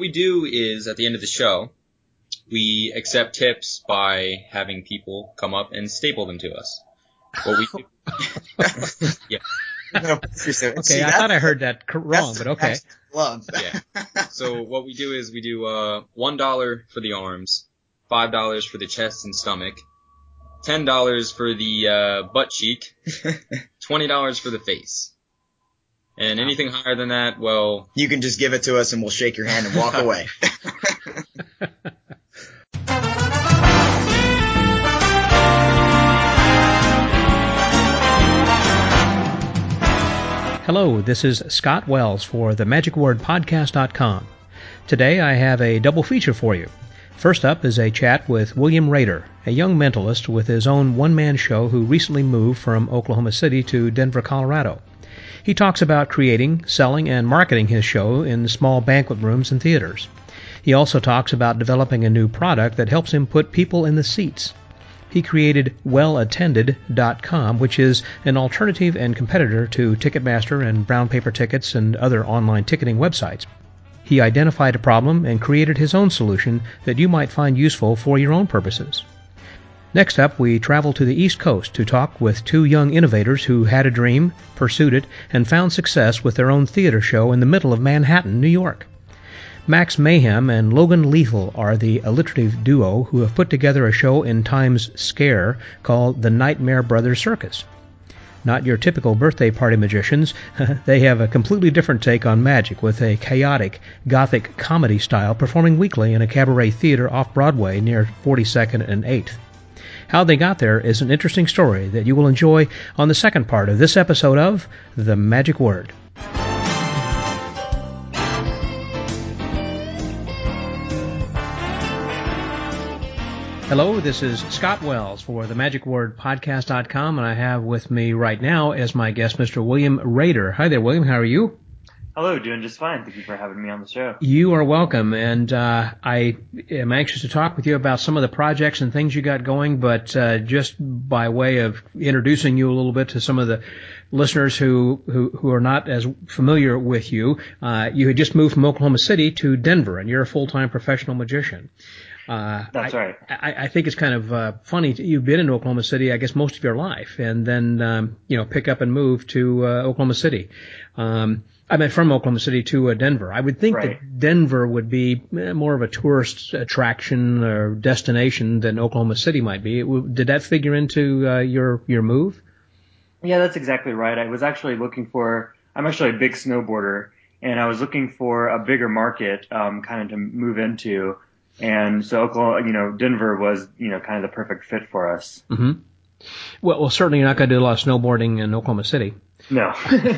what we do is, at the end of the show, we accept tips by having people come up and staple them to us. What we do... Yeah. Okay, I thought I heard that wrong, but okay. Love. Yeah. So what we do is we do $1 for the arms, $5 for the chest and stomach, $10 for the butt cheek, $20 for the face. And anything higher than that, well... You can just give it to us and we'll shake your hand and walk away. Hello, this is Scott Wells for themagicwordpodcast.com. Today I have a double feature for you. First up is a chat with William Rader, a young mentalist with his own one-man show who recently moved from Oklahoma City to Denver, Colorado. He talks about creating, selling, and marketing his show in small banquet rooms and theaters. He also talks about developing a new product that helps him put people in the seats. He created WellAttended.com, which is an alternative and competitor to Ticketmaster and Brown Paper Tickets and other online ticketing websites. He identified a problem and created his own solution that you might find useful for your own purposes. Next up, we travel to the East Coast to talk with two young innovators who had a dream, pursued it, and found success with their own theater show in the middle of Manhattan, New York. Max Mayhem and Logan Lethal are the alliterative duo who have put together a show in Times Scare called The Nightmare Brothers Circus. Not your typical birthday party magicians, they have a completely different take on magic with a chaotic, gothic comedy style performing weekly in a cabaret theater off Broadway near 42nd and 8th. How they got there is an interesting story that you will enjoy on the second part of this episode of The Magic Word. Hello, this is Scott Wells for themagicwordpodcast.com, and I have with me right now as my guest Mr. William Rader. Hi there, William. How are you? Hello, doing just fine. Thank you for having me on the show. You are welcome, and I am anxious to talk with you about some of the projects and things you got going, but just by way of introducing you a little bit to some of the listeners who are not as familiar with you, you had just moved from Oklahoma City to Denver, and you're a full-time professional magician. That's right. I think it's kind of funny. You've been in Oklahoma City, I guess, most of your life, and then pick up and move to Oklahoma City. I meant from Oklahoma City to Denver. I would think that Denver would be more of a tourist attraction or destination than Oklahoma City might be. Did that figure into your move? Yeah, that's exactly right. I was actually I'm actually a big snowboarder, and I was looking for a bigger market kind of to move into. And so Oklahoma, Denver was, kind of the perfect fit for us. Mm-hmm. Well, certainly you're not going to do a lot of snowboarding in Oklahoma City. No.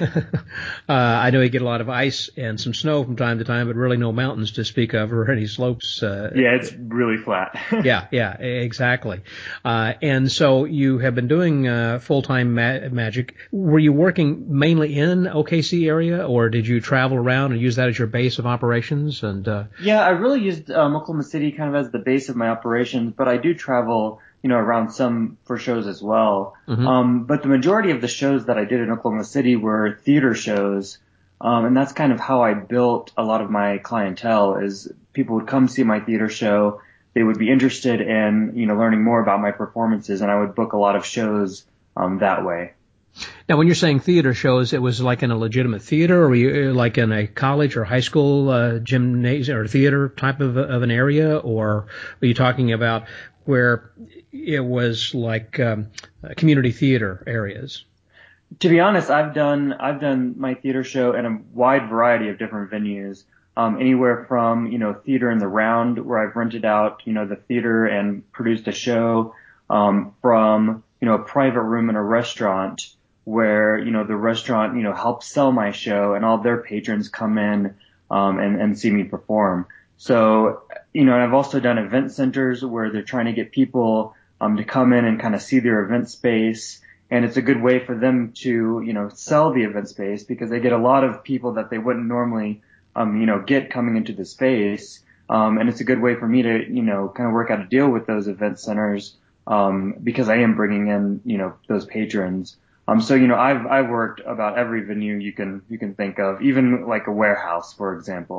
I know you get a lot of ice and some snow from time to time, but really no mountains to speak of or any slopes. Yeah, it's really flat. Yeah, exactly. And so you have been doing full-time magic. Were you working mainly in OKC area, or did you travel around and use that as your base of operations? And Yeah, I really used Oklahoma City kind of as the base of my operations, but I do travel around some for shows as well. Mm-hmm. But the majority of the shows that I did in Oklahoma City were theater shows. And that's kind of how I built a lot of my clientele is people would come see my theater show. They would be interested in, learning more about my performances, and I would book a lot of shows, that way. Now, when you're saying theater shows, it was like in a legitimate theater, or were you like in a college or high school gymnasium or theater type of an area, or are you talking about where it was like community theater areas? To be honest, I've done my theater show in a wide variety of different venues, anywhere from, theater in the round where I've rented out, the theater and produced a show, from, a private room in a restaurant where, the restaurant, helps sell my show and all their patrons come in, and see me perform. So, I've also done event centers where they're trying to get people, to come in and kind of see their event space. And it's a good way for them to, sell the event space because they get a lot of people that they wouldn't normally, get coming into the space. And it's a good way for me to, kind of work out a deal with those event centers, because I am bringing in, those patrons. So, I've worked about every venue you can think of, even like a warehouse, for example.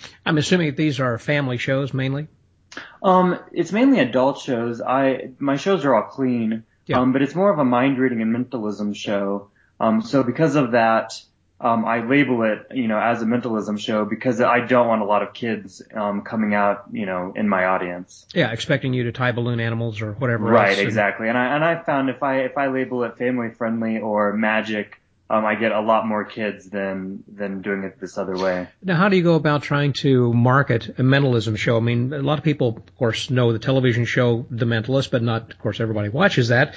I'm assuming these are family shows mainly? It's mainly adult shows. My shows are all clean. Yeah. But it's more of a mind reading and mentalism show. So because of that, I label it, as a mentalism show because I don't want a lot of kids, coming out, in my audience. Yeah, expecting you to tie balloon animals or whatever else. Right, exactly. And I found if I label it family friendly or magic, I get a lot more kids than doing it this other way. Now, how do you go about trying to market a mentalism show? I mean, a lot of people, of course, know the television show The Mentalist, but not, of course, everybody watches that.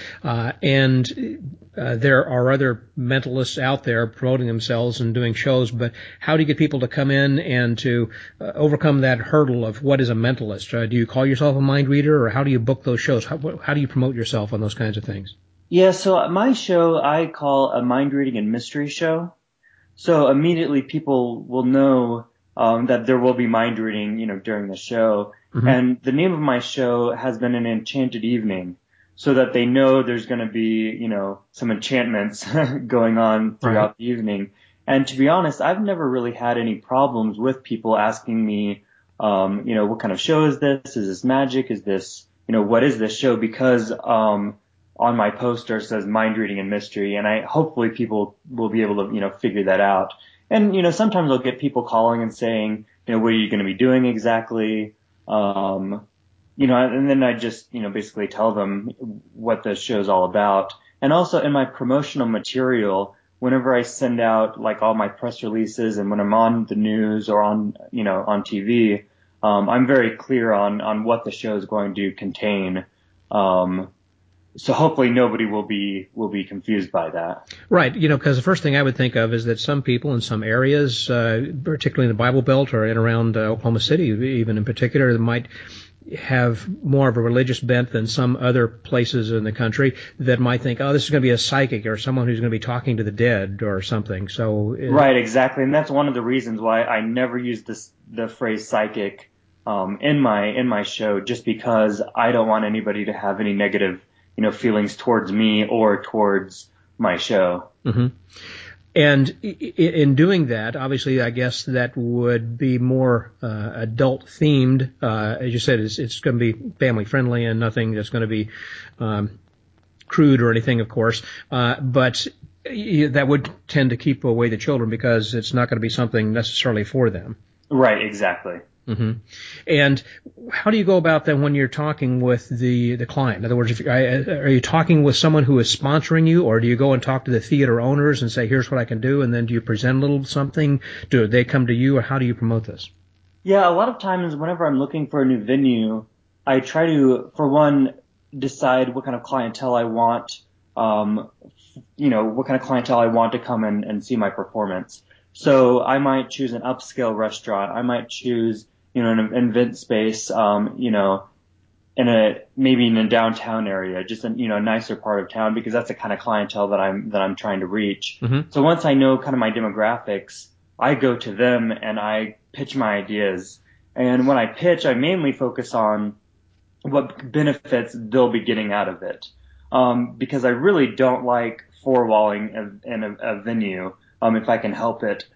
There are other mentalists out there promoting themselves and doing shows, but how do you get people to come in and to overcome that hurdle of what is a mentalist? Do you call yourself a mind reader, or how do you book those shows? How do you promote yourself on those kinds of things? Yeah, so my show I call a mind reading and mystery show. So immediately people will know that there will be mind reading, during the show. Mm-hmm. And the name of my show has been An Enchanted Evening, so that they know there's going to be, some enchantments going on throughout the evening. And to be honest, I've never really had any problems with people asking me, what kind of show is this? Is this magic? Is this, what is this show? Because on my poster says mind reading and mystery, and hopefully people will be able to, figure that out. And, sometimes I'll get people calling and saying, what are you going to be doing exactly? And then I just, basically tell them what the show's all about. And also in my promotional material, whenever I send out like all my press releases and when I'm on the news or on, on TV, I'm very clear on what the show is going to contain. So hopefully nobody will be confused by that. Right, because the first thing I would think of is that some people in some areas, particularly in the Bible Belt or in around Oklahoma City, even in particular, that might have more of a religious bent than some other places in the country, that might think, oh, this is going to be a psychic or someone who's going to be talking to the dead or something. So right, exactly, and that's one of the reasons why I never use the phrase psychic in my show, just because I don't want anybody to have any negative feelings towards me or towards my show. Mm-hmm. And in doing that, obviously, I guess that would be more adult themed. As you said, it's going to be family friendly and nothing that's going to be crude or anything, of course. But that would tend to keep away the children because it's not going to be something necessarily for them. Right, exactly. Mm-hmm. And how do you go about that when you're talking with the client? In other words, are you talking with someone who is sponsoring you, or do you go and talk to the theater owners and say, here's what I can do, and then do you present a little something? Do they come to you, or how do you promote this? Yeah, a lot of times whenever I'm looking for a new venue, I try to, for one, decide what kind of clientele I want, what kind of clientele I want to come and see my performance. So I might choose an upscale restaurant. I might choose an event space, maybe in a downtown area, just a nicer part of town, because that's the kind of clientele that I'm trying to reach. Mm-hmm. So once I know kind of my demographics, I go to them and I pitch my ideas. And when I pitch, I mainly focus on what benefits they'll be getting out of it. Because I really don't like four-walling in a venue, if I can help it.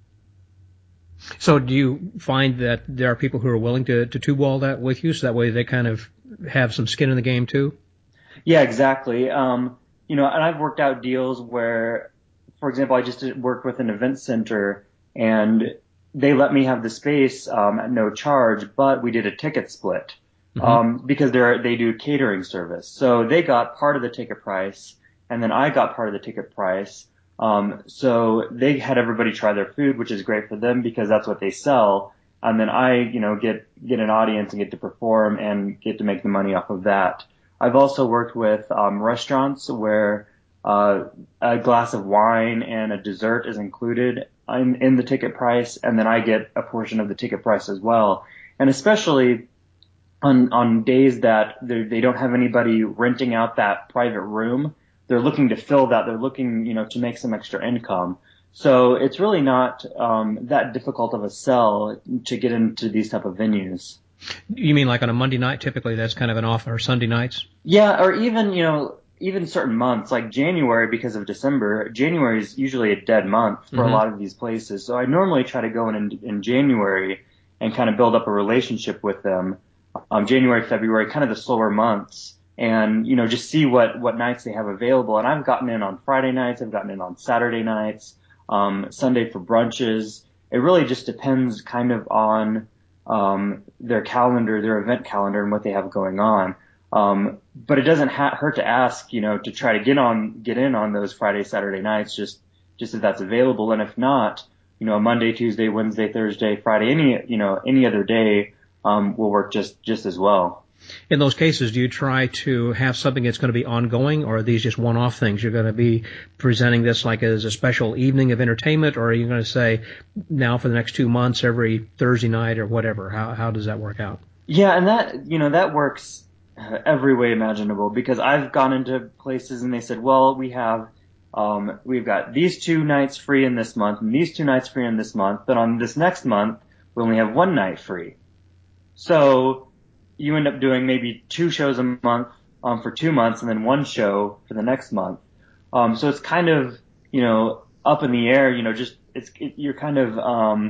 So do you find that there are people who are willing to two-wall that with you, so that way they kind of have some skin in the game too? Yeah, exactly. And I've worked out deals where, for example, I just worked with an event center and they let me have the space at no charge, but we did a ticket split. Mm-hmm. Because they do catering service. So they got part of the ticket price and then I got part of the ticket price. So they had everybody try their food, which is great for them because that's what they sell. And then I, get an audience and get to perform and get to make the money off of that. I've also worked with, restaurants where, a glass of wine and a dessert is included in the ticket price. And then I get a portion of the ticket price as well. And especially on days that they don't have anybody renting out that private room, they're looking to fill that. They're looking, to make some extra income. So it's really not that difficult of a sell to get into these type of venues. You mean like on a Monday night? Typically, that's kind of an off, or Sunday nights? Yeah, or even certain months like January, because of December. January is usually a dead month for a lot of these places. So I normally try to go in January and kind of build up a relationship with them. January, February, kind of the slower months, and, you know, just see what nights they have available. And I've gotten in on Friday nights. I've gotten in on Saturday nights, Sunday for brunches. It really just depends kind of on, their calendar, their event calendar, and what they have going on. But it doesn't hurt to ask, you know, to try to get in on those Friday, Saturday nights, just if that's available. And if not, you know, Monday, Tuesday, Wednesday, Thursday, Friday, any other day, will work just as well. In those cases, do you try to have something that's going to be ongoing, or are these just one-off things? You're going to be presenting this like as a special evening of entertainment, or are you going to say now for the next 2 months, every Thursday night or whatever? How does that work out? Yeah, and that works every way imaginable, because I've gone into places and they said, well, we've got these 2 nights free in this month and these 2 nights free in this month, but on this next month, we only have 1 night free. So you end up doing maybe 2 shows a month for 2 months, and then 1 show for the next month. So it's kind of, you know, up in the air. You know, you're kind of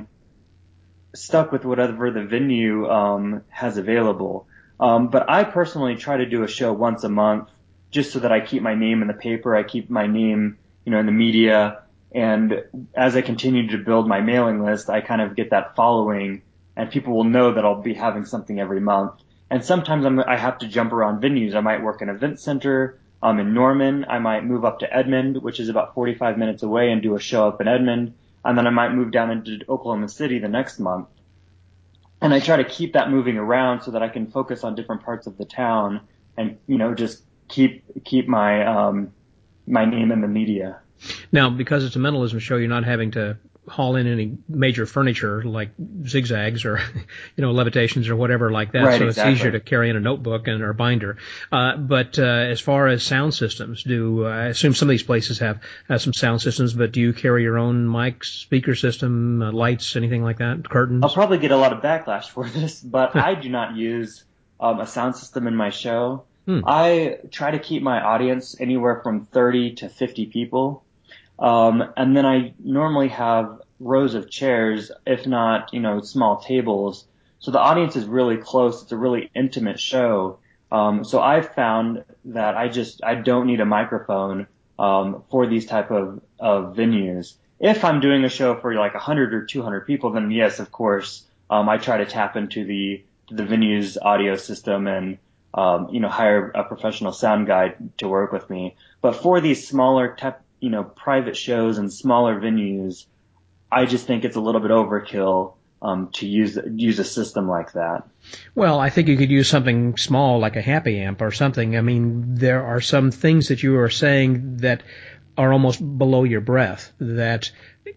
stuck with whatever the venue has available. But I personally try to do a show once a month, just so that I keep my name in the paper, I keep my name, you know, in the media, and as I continue to build my mailing list, I kind of get that following, and people will know that I'll be having something every month. And sometimes I have to jump around venues. I might work in an event center in Norman. I might move up to Edmond, which is about 45 minutes away, and do a show up in Edmond. And then I might move down into Oklahoma City the next month. And I try to keep that moving around so that I can focus on different parts of the town and, you know, just keep my my name in the media. Now, because it's a mentalism show, you're not having to haul in any major furniture like zigzags or, you know, levitations or whatever like that. Right, so exactly. It's easier to carry in a notebook or a binder. But as far as sound systems, I assume some of these places have some sound systems, but do you carry your own mic, speaker system, lights, anything like that, curtains? I'll probably get a lot of backlash for this, but I do not use a sound system in my show. I try to keep my audience anywhere from 30 to 50 people. And then I normally have rows of chairs, if not, you know, small tables. So the audience is really close. It's a really intimate show. So I've found that I don't need a microphone, for these type of venues. If I'm doing a show for like 100 or 200 people, then yes, of course, I try to tap into the venue's audio system and, you know, hire a professional sound guy to work with me. But for these smaller private shows and smaller venues, I just think it's a little bit overkill to use a system like that. Well, I think you could use something small like a happy amp or something. I mean, there are some things that you are saying that are almost below your breath that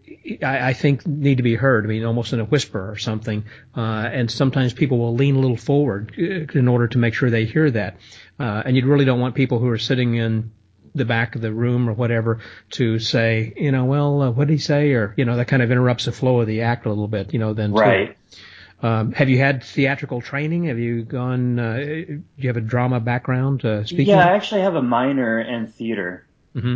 I think need to be heard. I mean, almost in a whisper or something. And sometimes people will lean a little forward in order to make sure they hear that. And you really don't want people who are sitting in the back of the room or whatever to say, you know, well, what did he say? Or, you know, that kind of interrupts the flow of the act a little bit, you know, then. Right. Have you had theatrical training? Have you gone, do you have a drama background, speaking? Yeah, I actually have a minor in theater. Mm-hmm.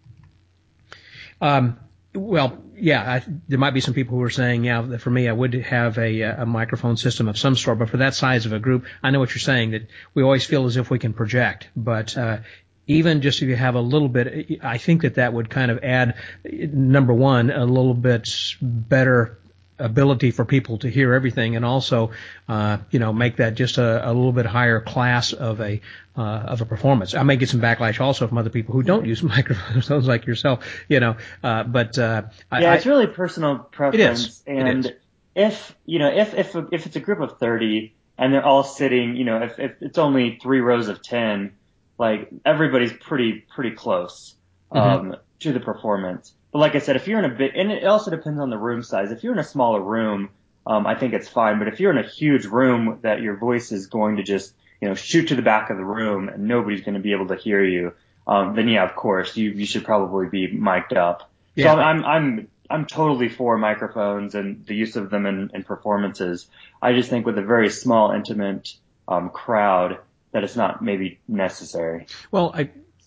Well, yeah, there might be some people who are saying, yeah, that for me, I would have a microphone system of some sort, but for that size of a group, I know what you're saying, that we always feel as if we can project, but, even just if you have a little bit, I think that would kind of add, number one, a little bit better ability for people to hear everything, and also, you know, make that just a little bit higher class of a performance. I may get some backlash also from other people who don't use microphones like yourself, you know, but it's really personal preference. It is. And if it's a group of 30 and they're all sitting, you know, if it's only 3 rows of 10, like everybody's pretty close to the performance. But like I said, if you're in and it also depends on the room size. If you're in a smaller room, I think it's fine. But if you're in a huge room that your voice is going to just, you know, shoot to the back of the room and nobody's going to be able to hear you, then yeah, of course, you should probably be mic'd up. Yeah. So I'm totally for microphones and the use of them in performances. I just think with a very small, intimate crowd, that it's not maybe necessary. Well,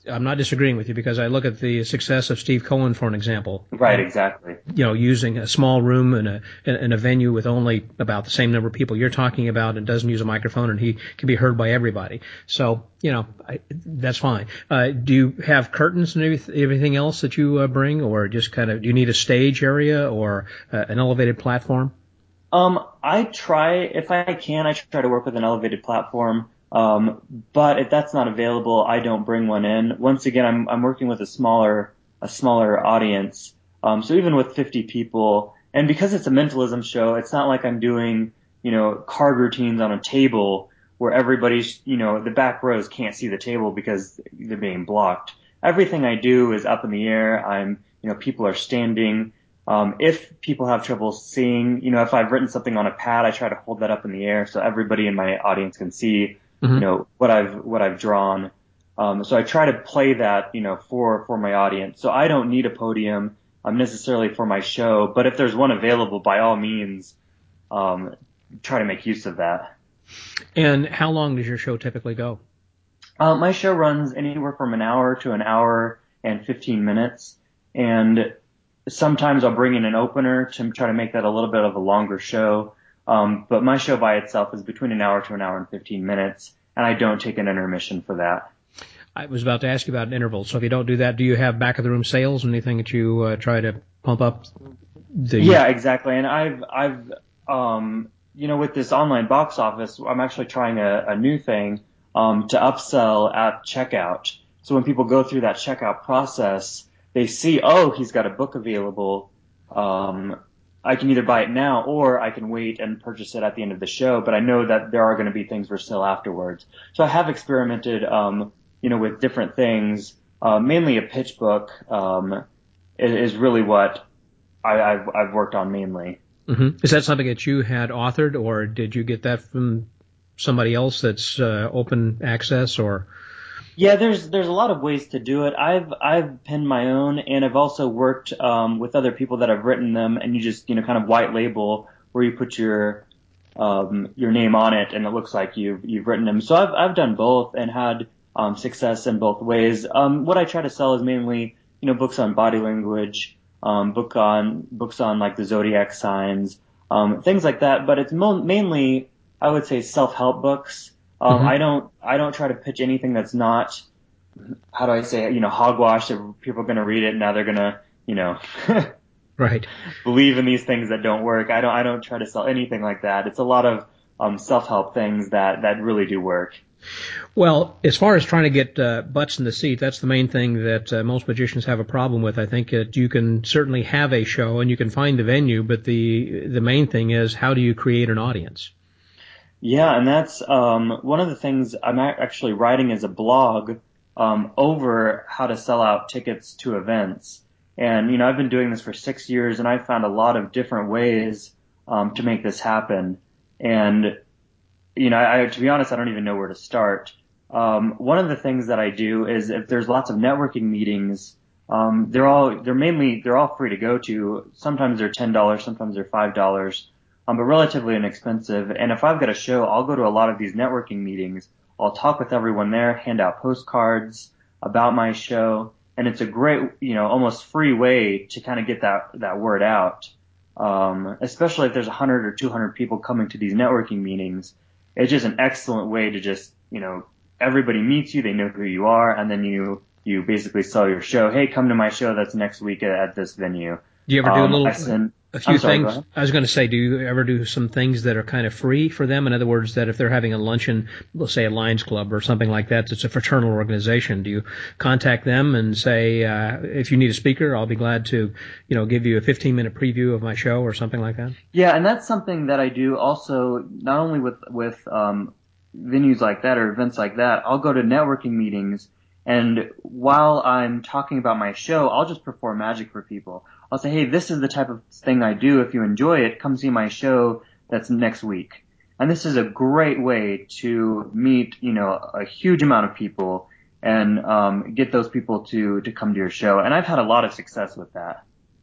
I'm not disagreeing with you because I look at the success of Steve Cohen, for an example. Right, exactly. Using a small room in a venue with only about the same number of people you're talking about and doesn't use a microphone, and he can be heard by everybody. So, that's fine. Do you have curtains and everything else that you bring, or just do you need a stage area or an elevated platform? I try to work with an elevated platform. But if that's not available, I don't bring one in. Once again, I'm working with a smaller audience. So even with 50 people, and because it's a mentalism show, it's not like I'm doing, card routines on a table where everybody's, the back rows can't see the table because they're being blocked. Everything I do is up in the air. People are standing. If people have trouble seeing, if I've written something on a pad, I try to hold that up in the air so everybody in my audience can see, what I've drawn. So I try to play that, for my audience. So I don't need a podium, necessarily for my show, but if there's one available, by all means, try to make use of that. And how long does your show typically go? My show runs anywhere from an hour to an hour and 15 minutes. And sometimes I'll bring in an opener to try to make that a little bit of a longer show. But my show by itself is between an hour to an hour and 15 minutes, and I don't take an intermission for that. I was about to ask you about an interval. So if you don't do that, do you have back of the room sales? Anything that you try to pump up? Yeah, exactly. And I've with this online box office, I'm actually trying a new thing to upsell at checkout. So when people go through that checkout process, they see, oh, he's got a book available. I can either buy it now or I can wait and purchase it at the end of the show, but I know that there are going to be things for sale afterwards. So I have experimented, with different things. Mainly a pitch book is really what I've worked on mainly. Mm-hmm. Is that something that you had authored, or did you get that from somebody else that's open access, or? Yeah, there's a lot of ways to do it. I've penned my own, and I've also worked with other people that have written them, and you just kind of white label where you put your name on it, and it looks like you've written them. So I've done both and had success in both ways. What I try to sell is mainly books on body language, books on like the zodiac signs, things like that. But it's mainly, I would say, self-help books. I don't try to pitch anything that's not, how do I say it, hogwash that people are going to read it and now they're going to, right, believe in these things that don't work. I don't try to sell anything like that. It's a lot of self-help things that really do work. Well, as far as trying to get butts in the seat, that's the main thing that most magicians have a problem with. I think that you can certainly have a show and you can find the venue, but the main thing is, how do you create an audience? Yeah, and that's one of the things I'm actually writing as a blog over how to sell out tickets to events. And, I've been doing this for 6 years, and I've found a lot of different ways to make this happen. And, to be honest, I don't even know where to start. One of the things that I do is, if there's lots of networking meetings, they're all free to go to. Sometimes they're $10, sometimes they're $5. But relatively inexpensive. And if I've got a show, I'll go to a lot of these networking meetings. I'll talk with everyone there, hand out postcards about my show. And it's a great, almost free way to kind of get that word out. Especially if there's 100 or 200 people coming to these networking meetings. It's just an excellent way to just, everybody meets you, they know who you are, and then you basically sell your show. Hey, come to my show that's next week at this venue. Do you ever do a few things? I was going to say, do you ever do some things that are kind of free for them? In other words, that if they're having a luncheon, let's say a Lions Club or something like that, it's a fraternal organization, do you contact them and say, if you need a speaker, I'll be glad to, give you a 15-minute preview of my show or something like that? Yeah, and that's something that I do also, not only with venues like that or events like that. I'll go to networking meetings, and while I'm talking about my show, I'll just perform magic for people. I'll say, hey, this is the type of thing I do. If you enjoy it, come see my show that's next week. And this is a great way to meet, a huge amount of people and get those people to come to your show. And I've had a lot of success with that.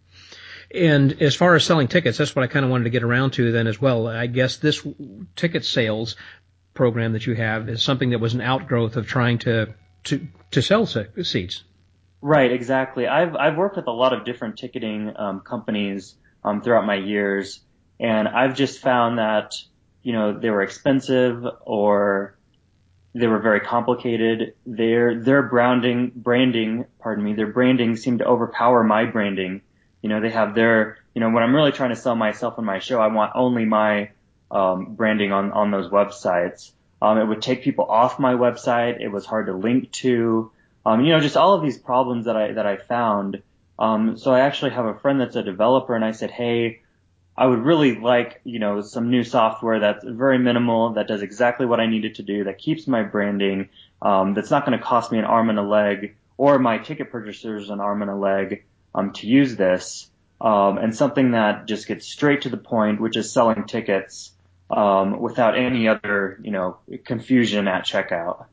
And as far as selling tickets, that's what I kind of wanted to get around to then as well. I guess this ticket sales program that you have is something that was an outgrowth of trying to to sell seats. Right, exactly. I've worked with a lot of different ticketing companies throughout my years, and I've just found that they were expensive or they were very complicated. Their branding, their branding seemed to overpower my branding. They have when I'm really trying to sell myself and my show, I want only my branding on those websites. It would take people off my website. It was hard to link to. Just all of these problems that I found. So I actually have a friend that's a developer, and I said, hey, I would really like, some new software that's very minimal, that does exactly what I need it to do, that keeps my branding, that's not going to cost me an arm and a leg, or my ticket purchasers an arm and a leg, to use this, and something that just gets straight to the point, which is selling tickets, without any other, confusion at checkout.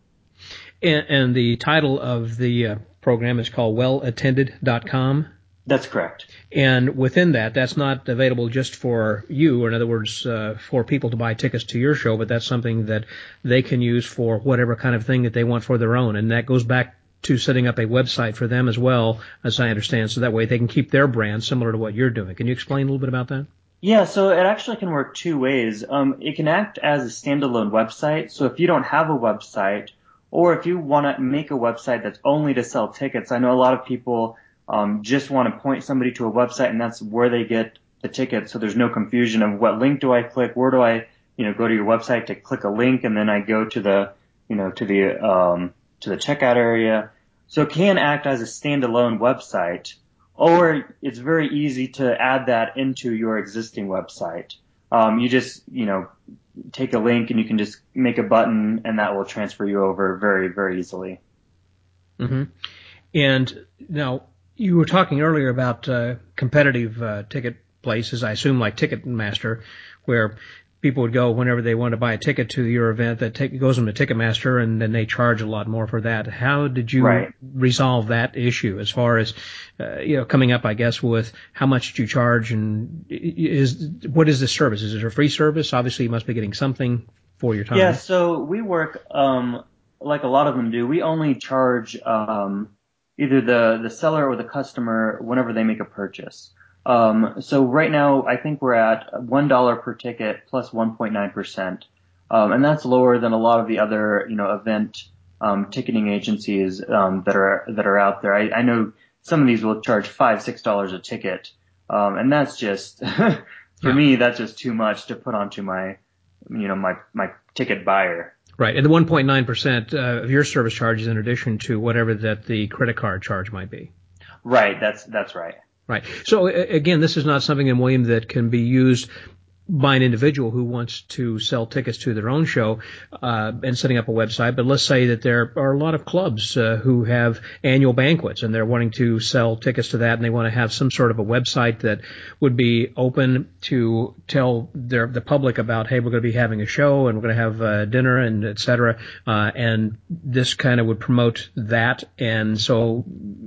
And the title of the program is called wellattended.com. That's correct. And within that, that's not available just for you, or in other words, for people to buy tickets to your show, but that's something that they can use for whatever kind of thing that they want for their own. And that goes back to setting up a website for them as well, as I understand, so that way they can keep their brand similar to what you're doing. Can you explain a little bit about that? Yeah, so it actually can work two ways. It can act as a standalone website. So if you don't have a website, or if you want to make a website that's only to sell tickets, I know a lot of people just want to point somebody to a website and that's where they get the tickets. So there's no confusion of what link do I click? Where do I, go to your website to click a link, and then I go to the, to the checkout area. So it can act as a standalone website, or it's very easy to add that into your existing website. You just, take a link and you can just make a button and that will transfer you over very, very easily. Mm-hmm. And now, you were talking earlier about competitive ticket places, I assume like Ticketmaster, where people would go whenever they want to buy a ticket to your event. That goes them to Ticketmaster, and then they charge a lot more for that. How did you resolve that issue as far as coming up, I guess, with how much you charge, and what is this service? Is it a free service? Obviously, you must be getting something for your time. Yeah, so we work like a lot of them do. We only charge either the seller or the customer whenever they make a purchase. So right now, I think we're at $1 per ticket plus 1.9%. And that's lower than a lot of the other, event, ticketing agencies, that are out there. I know some of these will charge $5, $6 a ticket. And that's just, for me, that's just too much to put onto my ticket buyer. Right. And the 1.9% of your service charge is in addition to whatever that the credit card charge might be. Right. That's right. Right. So again, this is not something in William that can be used by an individual who wants to sell tickets to their own show and setting up a website. But let's say that there are a lot of clubs who have annual banquets and they're wanting to sell tickets to that, and they want to have some sort of a website that would be open to tell the public about, hey, we're going to be having a show and we're going to have dinner and et cetera. And this kind of would promote that. And so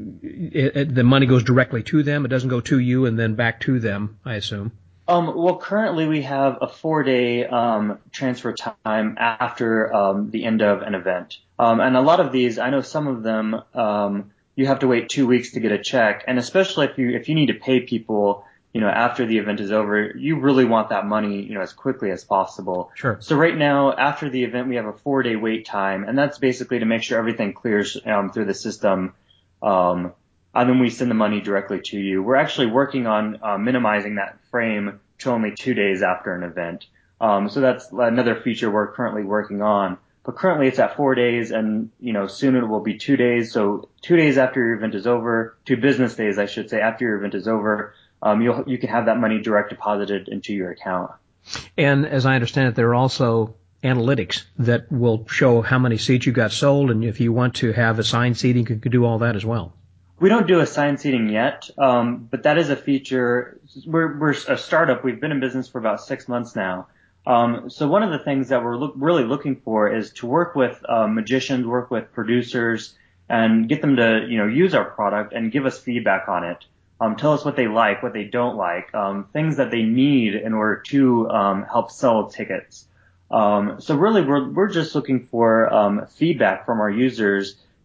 the money goes directly to them. It doesn't go to you and then back to them, I assume. Well, currently we have a 4-day transfer time after the end of an event. And a lot of these, I know some of them, you have to wait 2 weeks to get a check. And especially if you need to pay people, after the event is over, you really want that money, as quickly as possible. Sure. So right now, after the event, we have a 4-day wait time, and that's basically to make sure everything clears through the system. And then we send the money directly to you. We're actually working on minimizing that frame to only 2 days after an event. So that's another feature we're currently working on. But currently it's at 4 days, and soon it will be 2 days. So 2 days after your event is over, 2 business days, I should say, after your event is over, you can have that money direct deposited into your account. And as I understand it, there are also analytics that will show how many seats you got sold, and if you want to have assigned seating, you could do all that as well. We don't do assigned seating yet, but that is a feature. We're a startup. We've been in business for about 6 months now. So one of the things that we're really looking for is to work with magicians, work with producers, and get them to use our product and give us feedback on it. Tell us what they like, what they don't like, things that they need in order to help sell tickets. So really, we're just looking for feedback from our users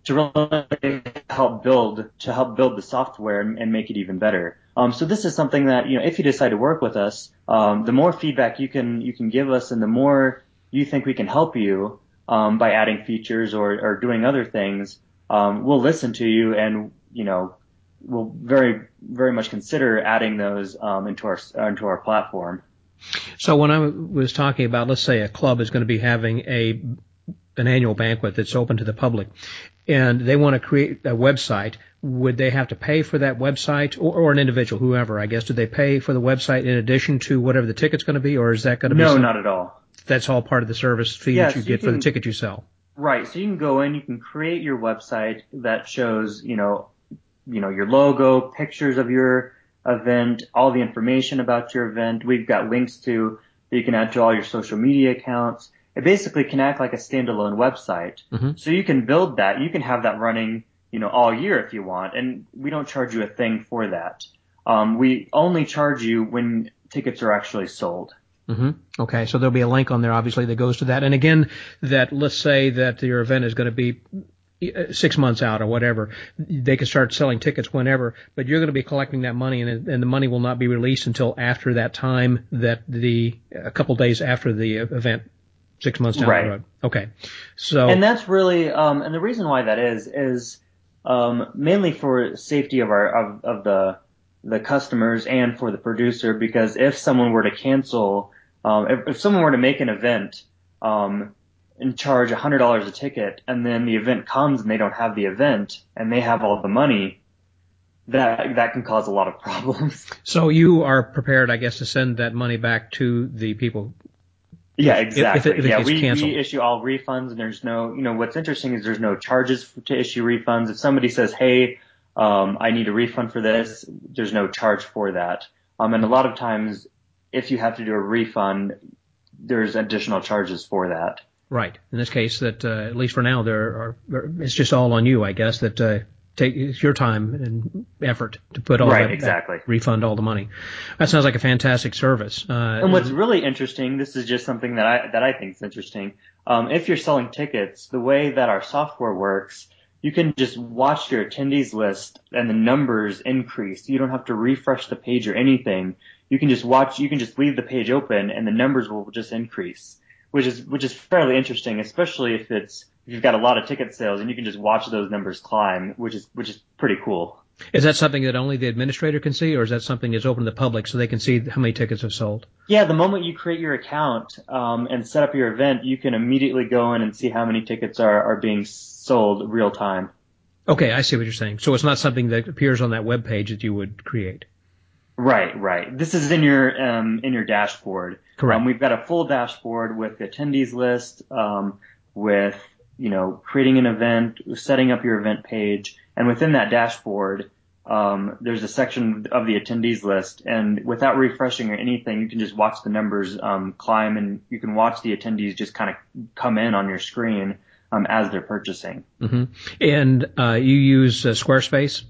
to really help build the software and make it even better. So this is something that, if you decide to work with us, the more feedback you can give us, and the more you think we can help you by adding features or doing other things, we'll listen to you, and we'll very, very much consider adding those into our platform. So when I was talking about, let's say a club is going to be having an annual banquet that's open to the public, and they want to create a website, would they have to pay for that website, or an individual, whoever, I guess? Do they pay for the website in addition to whatever the ticket's going to be, or is that going to be? No, not at all. That's all part of the service fee that you get for the ticket you sell. Right. So you can go in, you can create your website that shows, your logo, pictures of your event, all the information about your event. We've got links that you can add to all your social media accounts. It basically can act like a standalone website. Mm-hmm. So you can build that. You can have that running, all year if you want. And we don't charge you a thing for that. We only charge you when tickets are actually sold. Mm-hmm. Okay. So there'll be a link on there, obviously, that goes to that. And again, let's say that your event is going to be 6 months out or whatever, they can start selling tickets whenever, but you're going to be collecting that money, and the money will not be released until after that time, a couple days after the event, 6 months down the road. Okay. So. And that's really, and the reason why that is mainly for safety of the customers and for the producer, because if someone were to cancel, if someone were to make an event, and charge $100 a ticket, and then the event comes and they don't have the event and they have all the money, that can cause a lot of problems. So you are prepared, I guess, to send that money back to the people. Yeah, exactly. If it gets canceled. We issue all refunds, and there's no, what's interesting is there's no charges to issue refunds. If somebody says, hey, I need a refund for this, there's no charge for that. And a lot of times, if you have to do a refund, there's additional charges for that. Right. In this case, that at least for now, it's just all on you, I guess. That it's your time and effort to put all that refund all the money. That sounds like a fantastic service. And what's really interesting, this is just something that I think is interesting. If you're selling tickets, the way that our software works, you can just watch your attendees list and the numbers increase. You don't have to refresh the page or anything. You can just watch. You can just leave the page open, and the numbers will just increase. Which is fairly interesting, especially if you've got a lot of ticket sales and you can just watch those numbers climb, which is pretty cool. Is that something that only the administrator can see, or is that something that's open to the public so they can see how many tickets have sold? Yeah, the moment you create your account and set up your event, you can immediately go in and see how many tickets are being sold real time. Okay, I see what you're saying. So it's not something that appears on that web page that you would create. Right. This is in your dashboard. Correct. We've got a full dashboard with the attendees list, with, creating an event, setting up your event page. And within that dashboard, there's a section of the attendees list. And without refreshing or anything, you can just watch the numbers, climb, and you can watch the attendees just kind of come in on your screen, as they're purchasing. Mm-hmm. And, you use Squarespace?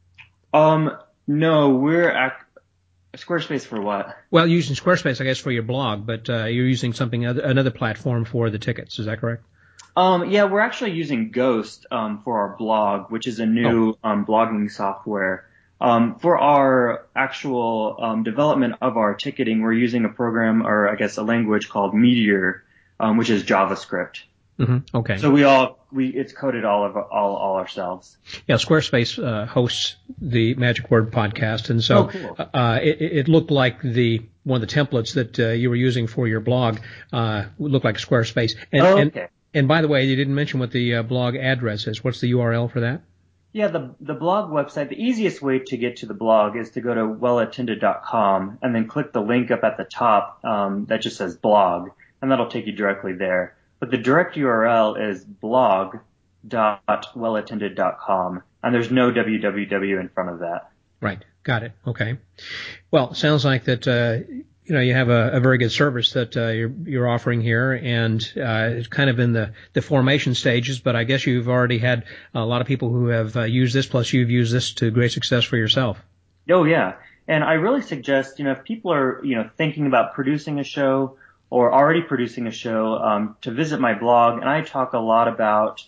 No, we're Squarespace for what? Well, you're using Squarespace, I guess, for your blog, but you're using another platform for the tickets. Is that correct? Yeah, we're actually using Ghost for our blog, which is a new blogging software. For our actual development of our ticketing, we're using a program, or I guess a language called Meteor, which is JavaScript. Mm-hmm. Okay. So it's coded all ourselves. Yeah, Squarespace hosts the Magic Word podcast, and so cool. It looked like one of the templates that you were using for your blog looked like Squarespace. Okay. And by the way, you didn't mention what the blog address is. What's the URL for that? Yeah, the blog website, the easiest way to get to the blog is to go to wellattended.com and then click the link up at the top that just says blog, and that'll take you directly there. But the direct URL is blog.wellattended.com, and there's no www in front of that. Right. Got it. Okay. Well, it sounds like that you have a very good service that you're offering here, and it's kind of in the formation stages, but I guess you've already had a lot of people who have used this, plus you've used this to great success for yourself. Oh, yeah. And I really suggest, if people are, thinking about producing a show or already producing a show, to visit my blog. And I talk a lot about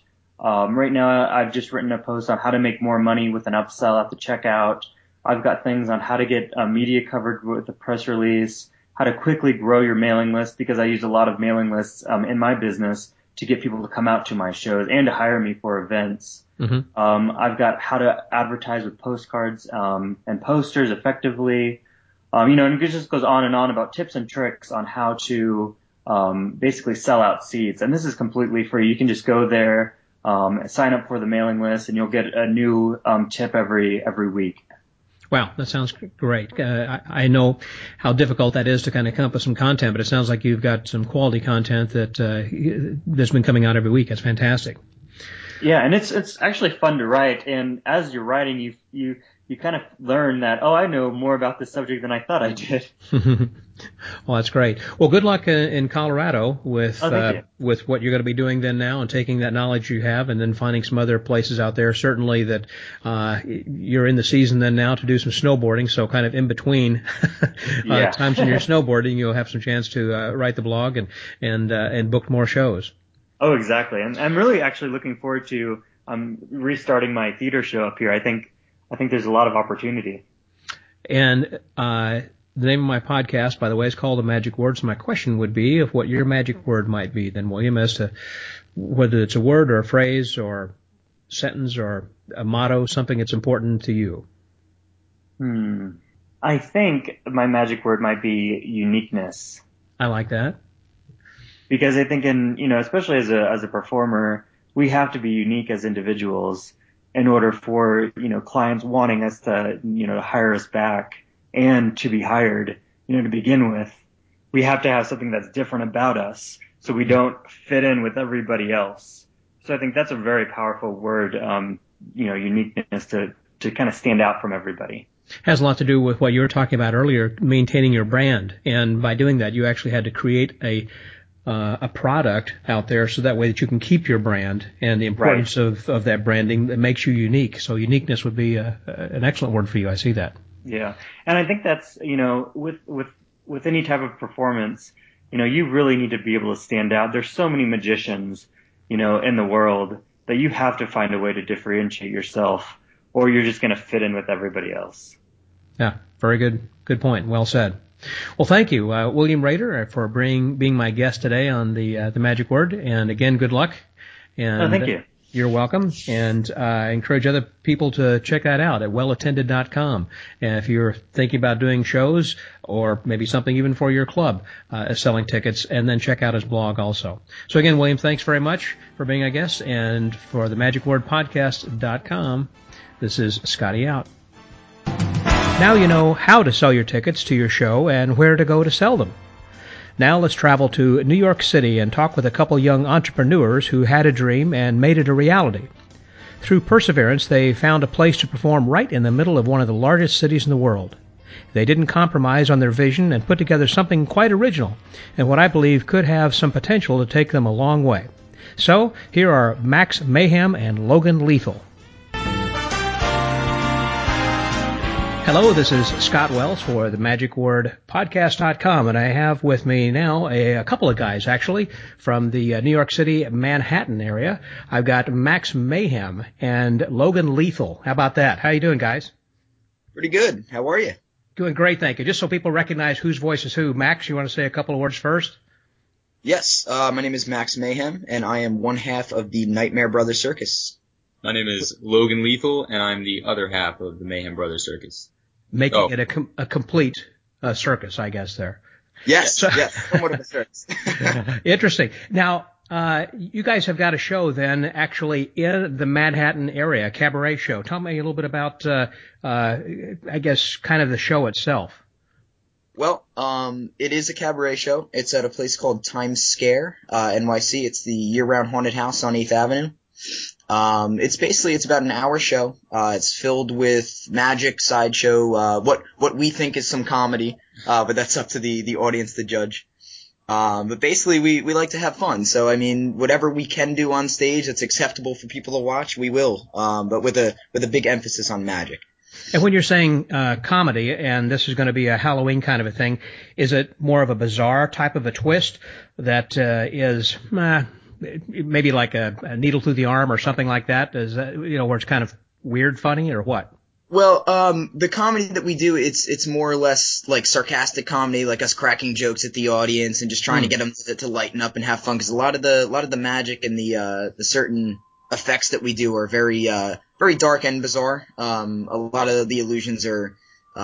Right now, I've just written a post on how to make more money with an upsell at the checkout. I've got things on how to get media covered with a press release, how to quickly grow your mailing list, because I use a lot of mailing lists in my business to get people to come out to my shows and to hire me for events. Mm-hmm. I've got how to advertise with postcards and posters effectively. And it just goes on and on about tips and tricks on how to basically sell out seats. And this is completely free. You can just go there, sign up for the mailing list, and you'll get a new tip every week. Wow, that sounds great. I know how difficult that is to kind of come up with some content, but it sounds like you've got some quality content that's been coming out every week. That's fantastic. Yeah, and it's actually fun to write. And as you're writing, you kind of learn that, I know more about this subject than I thought I did. Well, that's great. Well, good luck in Colorado with what you're going to be doing then now, and taking that knowledge you have and then finding some other places out there. Certainly that you're in the season then now to do some snowboarding, so kind of in between times when you're snowboarding, you'll have some chance to write the blog and book more shows. Oh, exactly. And I'm really actually looking forward to restarting my theater show up here. I think there's a lot of opportunity. And the name of my podcast, by the way, is called The Magic Word. So my question would be of what your magic word might be then, William, as to whether it's a word or a phrase or sentence or a motto, something that's important to you. I think my magic word might be uniqueness. I like that. Because I think especially as a performer, we have to be unique as individuals in order for, clients wanting us to, hire us back and to be hired, to begin with. We have to have something that's different about us so we don't fit in with everybody else. So I think that's a very powerful word, uniqueness to kind of stand out from everybody. Has a lot to do with what you were talking about earlier, maintaining your brand. And by doing that, you actually had to create a product out there so that way that you can keep your brand, and the importance of that branding that makes you unique. So uniqueness would be an excellent word for you. I see that. Yeah. And I think that's, with any type of performance, you really need to be able to stand out. There's so many magicians, in the world that you have to find a way to differentiate yourself, or you're just going to fit in with everybody else. Yeah. Very good. Good point. Well said. Well, thank you, William Rader, for being my guest today on the Magic Word. And again, good luck. And thank you. You're welcome. And I encourage other people to check that out at wellattended.com. And if you're thinking about doing shows or maybe something even for your club, selling tickets, and then check out his blog also. So again, William, thanks very much for being a guest. And for the magicwordpodcast.com, this is Scotty out. Now you know how to sell your tickets to your show and where to go to sell them. Now let's travel to New York City and talk with a couple young entrepreneurs who had a dream and made it a reality. Through perseverance, they found a place to perform right in the middle of one of the largest cities in the world. They didn't compromise on their vision and put together something quite original, and what I believe could have some potential to take them a long way. So, here are Max Mayhem and Logan Lethal. Hello, this is Scott Wells for the MagicWordPodcast.com, and I have with me now a couple of guys, actually, from the New York City, Manhattan area. I've got Max Mayhem and Logan Lethal. How about that? How you doing, guys? Pretty good. How are you? Doing great, thank you. Just so people recognize whose voice is who, Max, you want to say a couple of words first? Yes, my name is Max Mayhem, and I am one half of the Nightmare Brothers Circus. My name is Logan Lethal, and I'm the other half of the Mayhem Brothers Circus. Making it a complete circus, I guess, there. Yes, yes, somewhat of a circus. Interesting. Now, you guys have got a show then actually in the Manhattan area, a cabaret show. Tell me a little bit about, I guess, kind of the show itself. Well, it is a cabaret show. It's at a place called Times Scare, NYC. It's the year-round haunted house on 8th Avenue. It's about an hour show. It's filled with magic, sideshow, what we think is some comedy, but that's up to the audience to judge. But basically we like to have fun. So, I mean, whatever we can do on stage that's acceptable for people to watch, we will. But with a big emphasis on magic. And when you're saying comedy, and this is going to be a Halloween kind of a thing, is it more of a bizarre type of a twist that is maybe like a needle through the arm or something like that? Is that, where it's kind of weird, funny, or what? Well, the comedy that we do, it's more or less like sarcastic comedy, like us cracking jokes at the audience and just trying to get them to lighten up and have fun. Because a lot of the magic and the certain effects that we do are very dark and bizarre. A lot of the illusions are,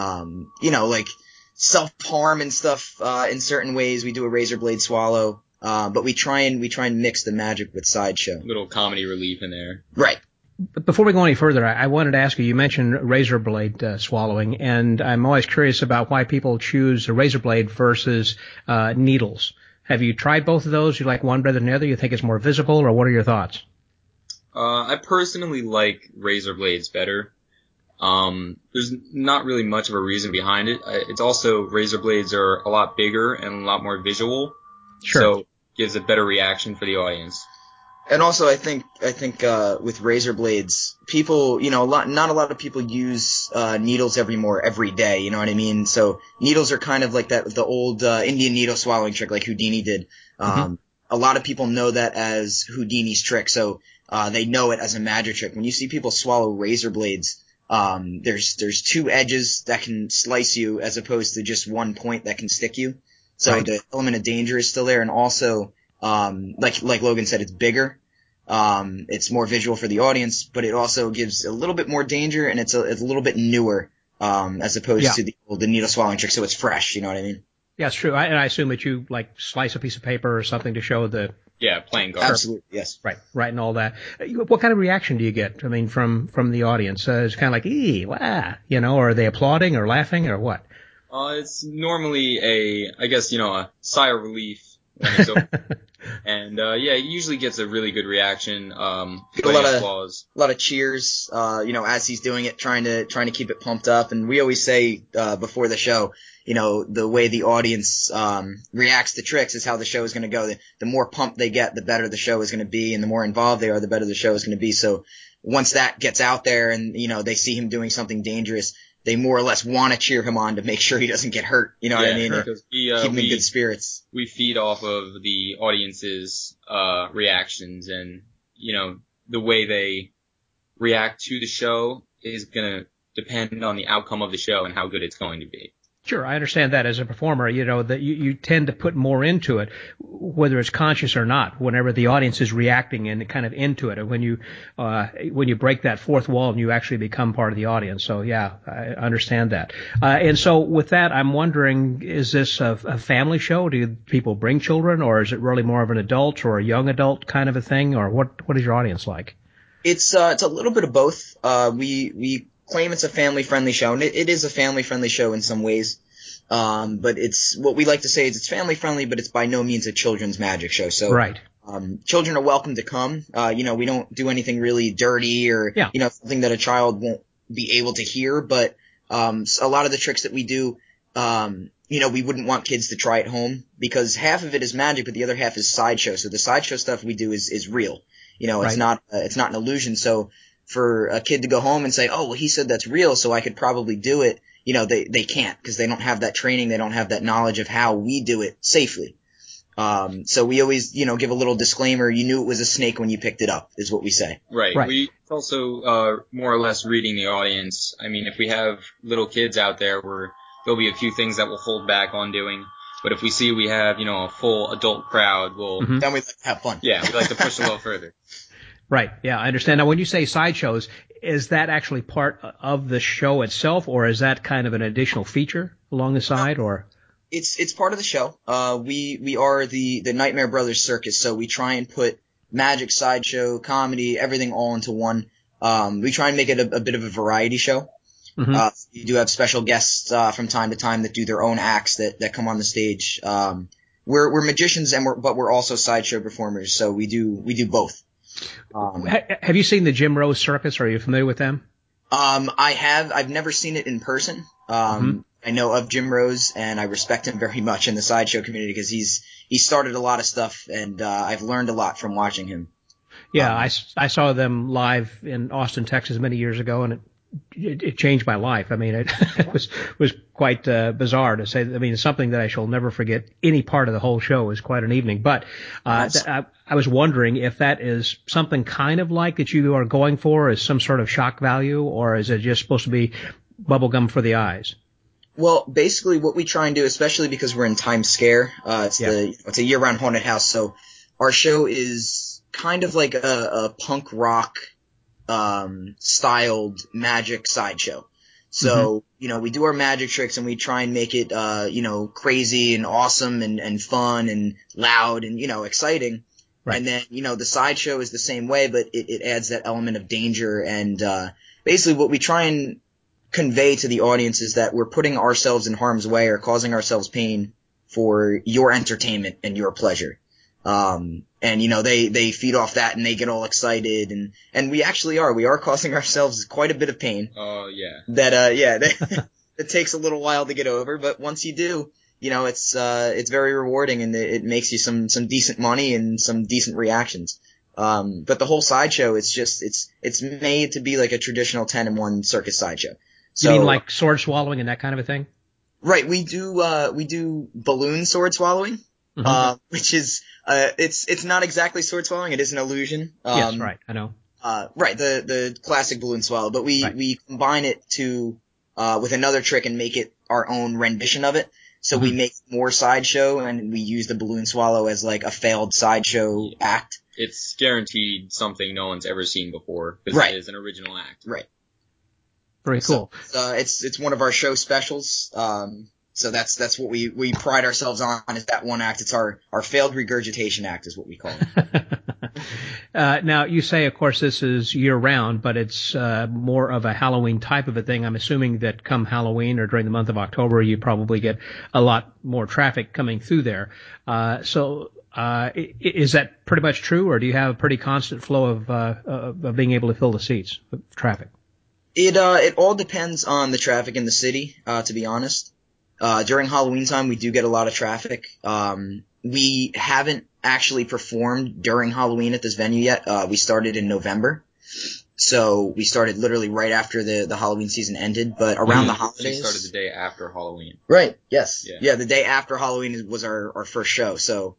like self-harm and stuff, in certain ways. We do a razor blade swallow. But we try and mix the magic with sideshow. Little comedy relief in there. Right. But before we go any further, I wanted to ask you mentioned razor blade swallowing, and I'm always curious about why people choose a razor blade versus needles. Have you tried both of those? You like one better than the other? You think it's more visible, or what are your thoughts? I personally like razor blades better. There's not really much of a reason behind it. It's also, razor blades are a lot bigger and a lot more visual. Sure. So gives a better reaction for the audience. And also, I think with razor blades, people, not a lot of people use needles every day. You know what I mean? So needles are kind of like the old Indian needle swallowing trick, like Houdini did. A lot of people know that as Houdini's trick, so they know it as a magic trick. When you see people swallow razor blades, there's two edges that can slice you, as opposed to just one point that can stick you. So the element of danger is still there, and also, like Logan said, it's bigger. It's more visual for the audience, but it also gives a little bit more danger, and it's a little bit newer, as opposed to the needle swallowing trick. So it's fresh. You know what I mean? Yeah, it's true. And I assume that you slice a piece of paper or something to show the. Yeah, playing cards. Absolutely, yes. Right, and all that. What kind of reaction do you get? I mean, from the audience? It's kind of like, ee, wah, or are they applauding or laughing or what? It's normally a sigh of relief when it's over. And, it usually gets a really good reaction. A lot of cheers, as he's doing it, trying to keep it pumped up. And we always say, before the show, the way the audience, reacts to tricks is how the show is going to go. The more pumped they get, the better the show is going to be. And the more involved they are, the better the show is going to be. So once that gets out there and, they see him doing something dangerous, they more or less want to cheer him on to make sure he doesn't get hurt. You know what I mean? Sure. Because keep him in good spirits. We feed off of the audience's reactions, and the way they react to the show is going to depend on the outcome of the show and how good it's going to be. Sure, I understand that as a performer, that you tend to put more into it, whether it's conscious or not, whenever the audience is reacting and kind of into it, or when you break that fourth wall and you actually become part of the audience. So yeah, I understand that. And so with that, I'm wondering, is this a family show? Do people bring children, or is it really more of an adult or a young adult kind of a thing, or what is your audience like? It's a little bit of both. We claim it's a family-friendly show, and it is a family-friendly show in some ways. But it's what we like to say is it's family-friendly, but it's by no means a children's magic show. So, right. Children are welcome to come. We don't do anything really dirty or, something that a child won't be able to hear. But, a lot of the tricks that we do, we wouldn't want kids to try at home, because half of it is magic, but the other half is sideshow. So the sideshow stuff we do is real. It's not an illusion. So for a kid to go home and say, oh, well, he said that's real, so I could probably do it. They can't, because they don't have that training. They don't have that knowledge of how we do it safely. So we always, give a little disclaimer. You knew it was a snake when you picked it up, is what we say. Right. It's also, more or less reading the audience. I mean, if we have little kids out there, there'll be a few things that we'll hold back on doing. But if we see we have, a full adult crowd, then we like to have fun. Yeah, we like to push a little further. Right. Yeah, I understand. Now, when you say sideshows, is that actually part of the show itself, or is that kind of an additional feature along the side, or? It's part of the show. We are the Nightmare Brothers Circus, so we try and put magic, sideshow, comedy, everything all into one. We try and make it a bit of a variety show. Mm-hmm. We do have special guests, from time to time that do their own acts that come on the stage. We're magicians but we're also sideshow performers, so we do both. Have you seen the Jim Rose Circus? Are you familiar with them? I have. I've never seen it in person. I know of Jim Rose, and I respect him very much in the sideshow community, because he started a lot of stuff, and I've learned a lot from watching him. Yeah, I saw them live in Austin, Texas many years ago, and it changed my life. I mean, it was quite bizarre to say. I mean, it's something that I shall never forget. Any part of the whole show was quite an evening. But I was wondering if that is something kind of like that you are going for, as some sort of shock value, or is it just supposed to be bubblegum for the eyes? Well, basically what we try and do, especially because we're in Times Square, it's a year-round haunted house, so our show is kind of like a punk rock styled magic sideshow. So, we do our magic tricks and we try and make it crazy and awesome and fun and loud and exciting. Right. And then, the sideshow is the same way, but it adds that element of danger. And basically what we try and convey to the audience is that we're putting ourselves in harm's way or causing ourselves pain for your entertainment and your pleasure. And they feed off that and they get all excited and we actually we are causing ourselves quite a bit of pain. Oh, yeah. That it takes a little while to get over, but once you do, it's very rewarding and it makes you some decent money and some decent reactions. But the whole sideshow, it's made to be like a traditional 10-in-1 circus sideshow. So, you mean like sword swallowing and that kind of a thing? Right. We do balloon sword swallowing, which is, it's not exactly sword swallowing. It is an illusion. Yes, right. I know. Right. The classic balloon swallow, but we combine it with another trick and make it our own rendition of it. So we make more sideshow and we use the balloon swallow as like a failed sideshow act. It's guaranteed something no one's ever seen before because it is an original act. Right. Very cool. So, it's one of our show specials. So that's what we pride ourselves on is that one act. It's our failed regurgitation act is what we call it. Now you say, of course, this is year round, but it's more of a Halloween type of a thing. I'm assuming that come Halloween or during the month of October, you probably get a lot more traffic coming through there. So is that pretty much true, or do you have a pretty constant flow of being able to fill the seats with traffic? It all depends on the traffic in the city, to be honest. During Halloween time, we do get a lot of traffic. We haven't actually performed during Halloween at this venue yet. We started in November. So we started literally right after the Halloween season ended, but around the holidays. We started the day after Halloween. Right. Yes. Yeah. The day after Halloween was our first show. So,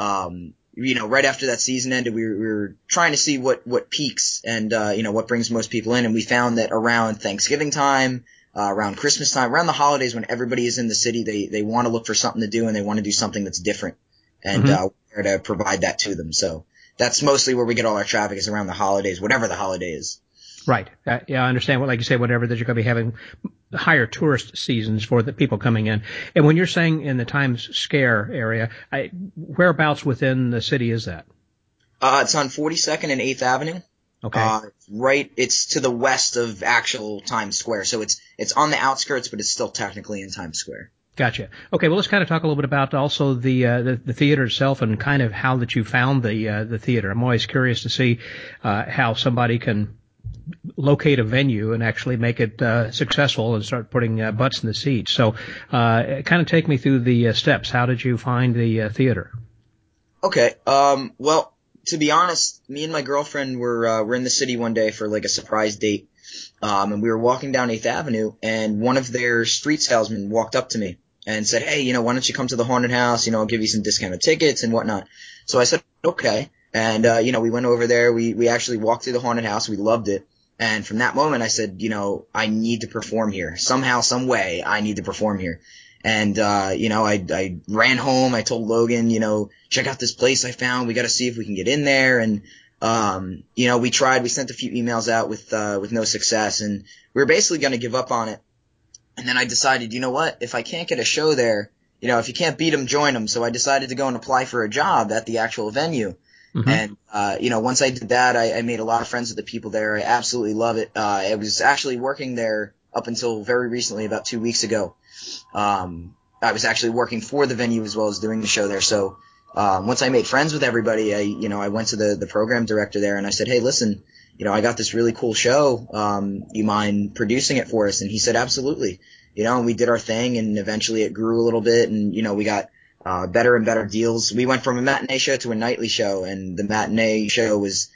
right after that season ended, we were trying to see what peaks and, what brings most people in. And we found that around Thanksgiving time, around Christmas time, around the holidays when everybody is in the city, they want to look for something to do and they want to do something that's different. And, we're there to provide that to them. So that's mostly where we get all our traffic is around the holidays, whatever the holiday is. Right. Yeah, I understand. Well, like you say, whatever that you're going to be having higher tourist seasons for the people coming in. And when you're saying in the Times Square area, whereabouts within the city is that? It's on 42nd and 8th Avenue. Okay. It's to the west of actual Times Square. So it's on the outskirts, but it's still technically in Times Square. Gotcha. Okay, well, let's kind of talk a little bit about also the theater itself and kind of how that you found the theater. I'm always curious to see how somebody can locate a venue and actually make it successful and start putting butts in the seats. So kind of take me through the steps. How did you find the theater? Okay. Well, to be honest, me and my girlfriend were in the city one day for like a surprise date. And we were walking down 8th Avenue and one of their street salesmen walked up to me and said, "Hey, why don't you come to the haunted house? I'll give you some discounted tickets and whatnot." So I said, "Okay." And, we went over there. We actually walked through the haunted house. We loved it. And from that moment, I said, I need to perform here. Somehow, some way, I need to perform here. And, I ran home. I told Logan, check out this place I found. We got to see if we can get in there. And, we tried. We sent a few emails out with no success. And we were basically going to give up on it. And then I decided, what? If I can't get a show there, if you can't beat them, join them. So I decided to go and apply for a job at the actual venue. Mm-hmm. And, once I did that, I made a lot of friends with the people there. I absolutely love it. I was actually working there up until very recently, about 2 weeks ago. I was actually working for the venue as well as doing the show there. So, once I made friends with everybody, I went to the program director there and I said, "Hey, listen, I got this really cool show. You mind producing it for us?" And he said, "Absolutely." And we did our thing and eventually it grew a little bit and, we got better and better deals. We went from a matinee show to a nightly show, and the matinee show was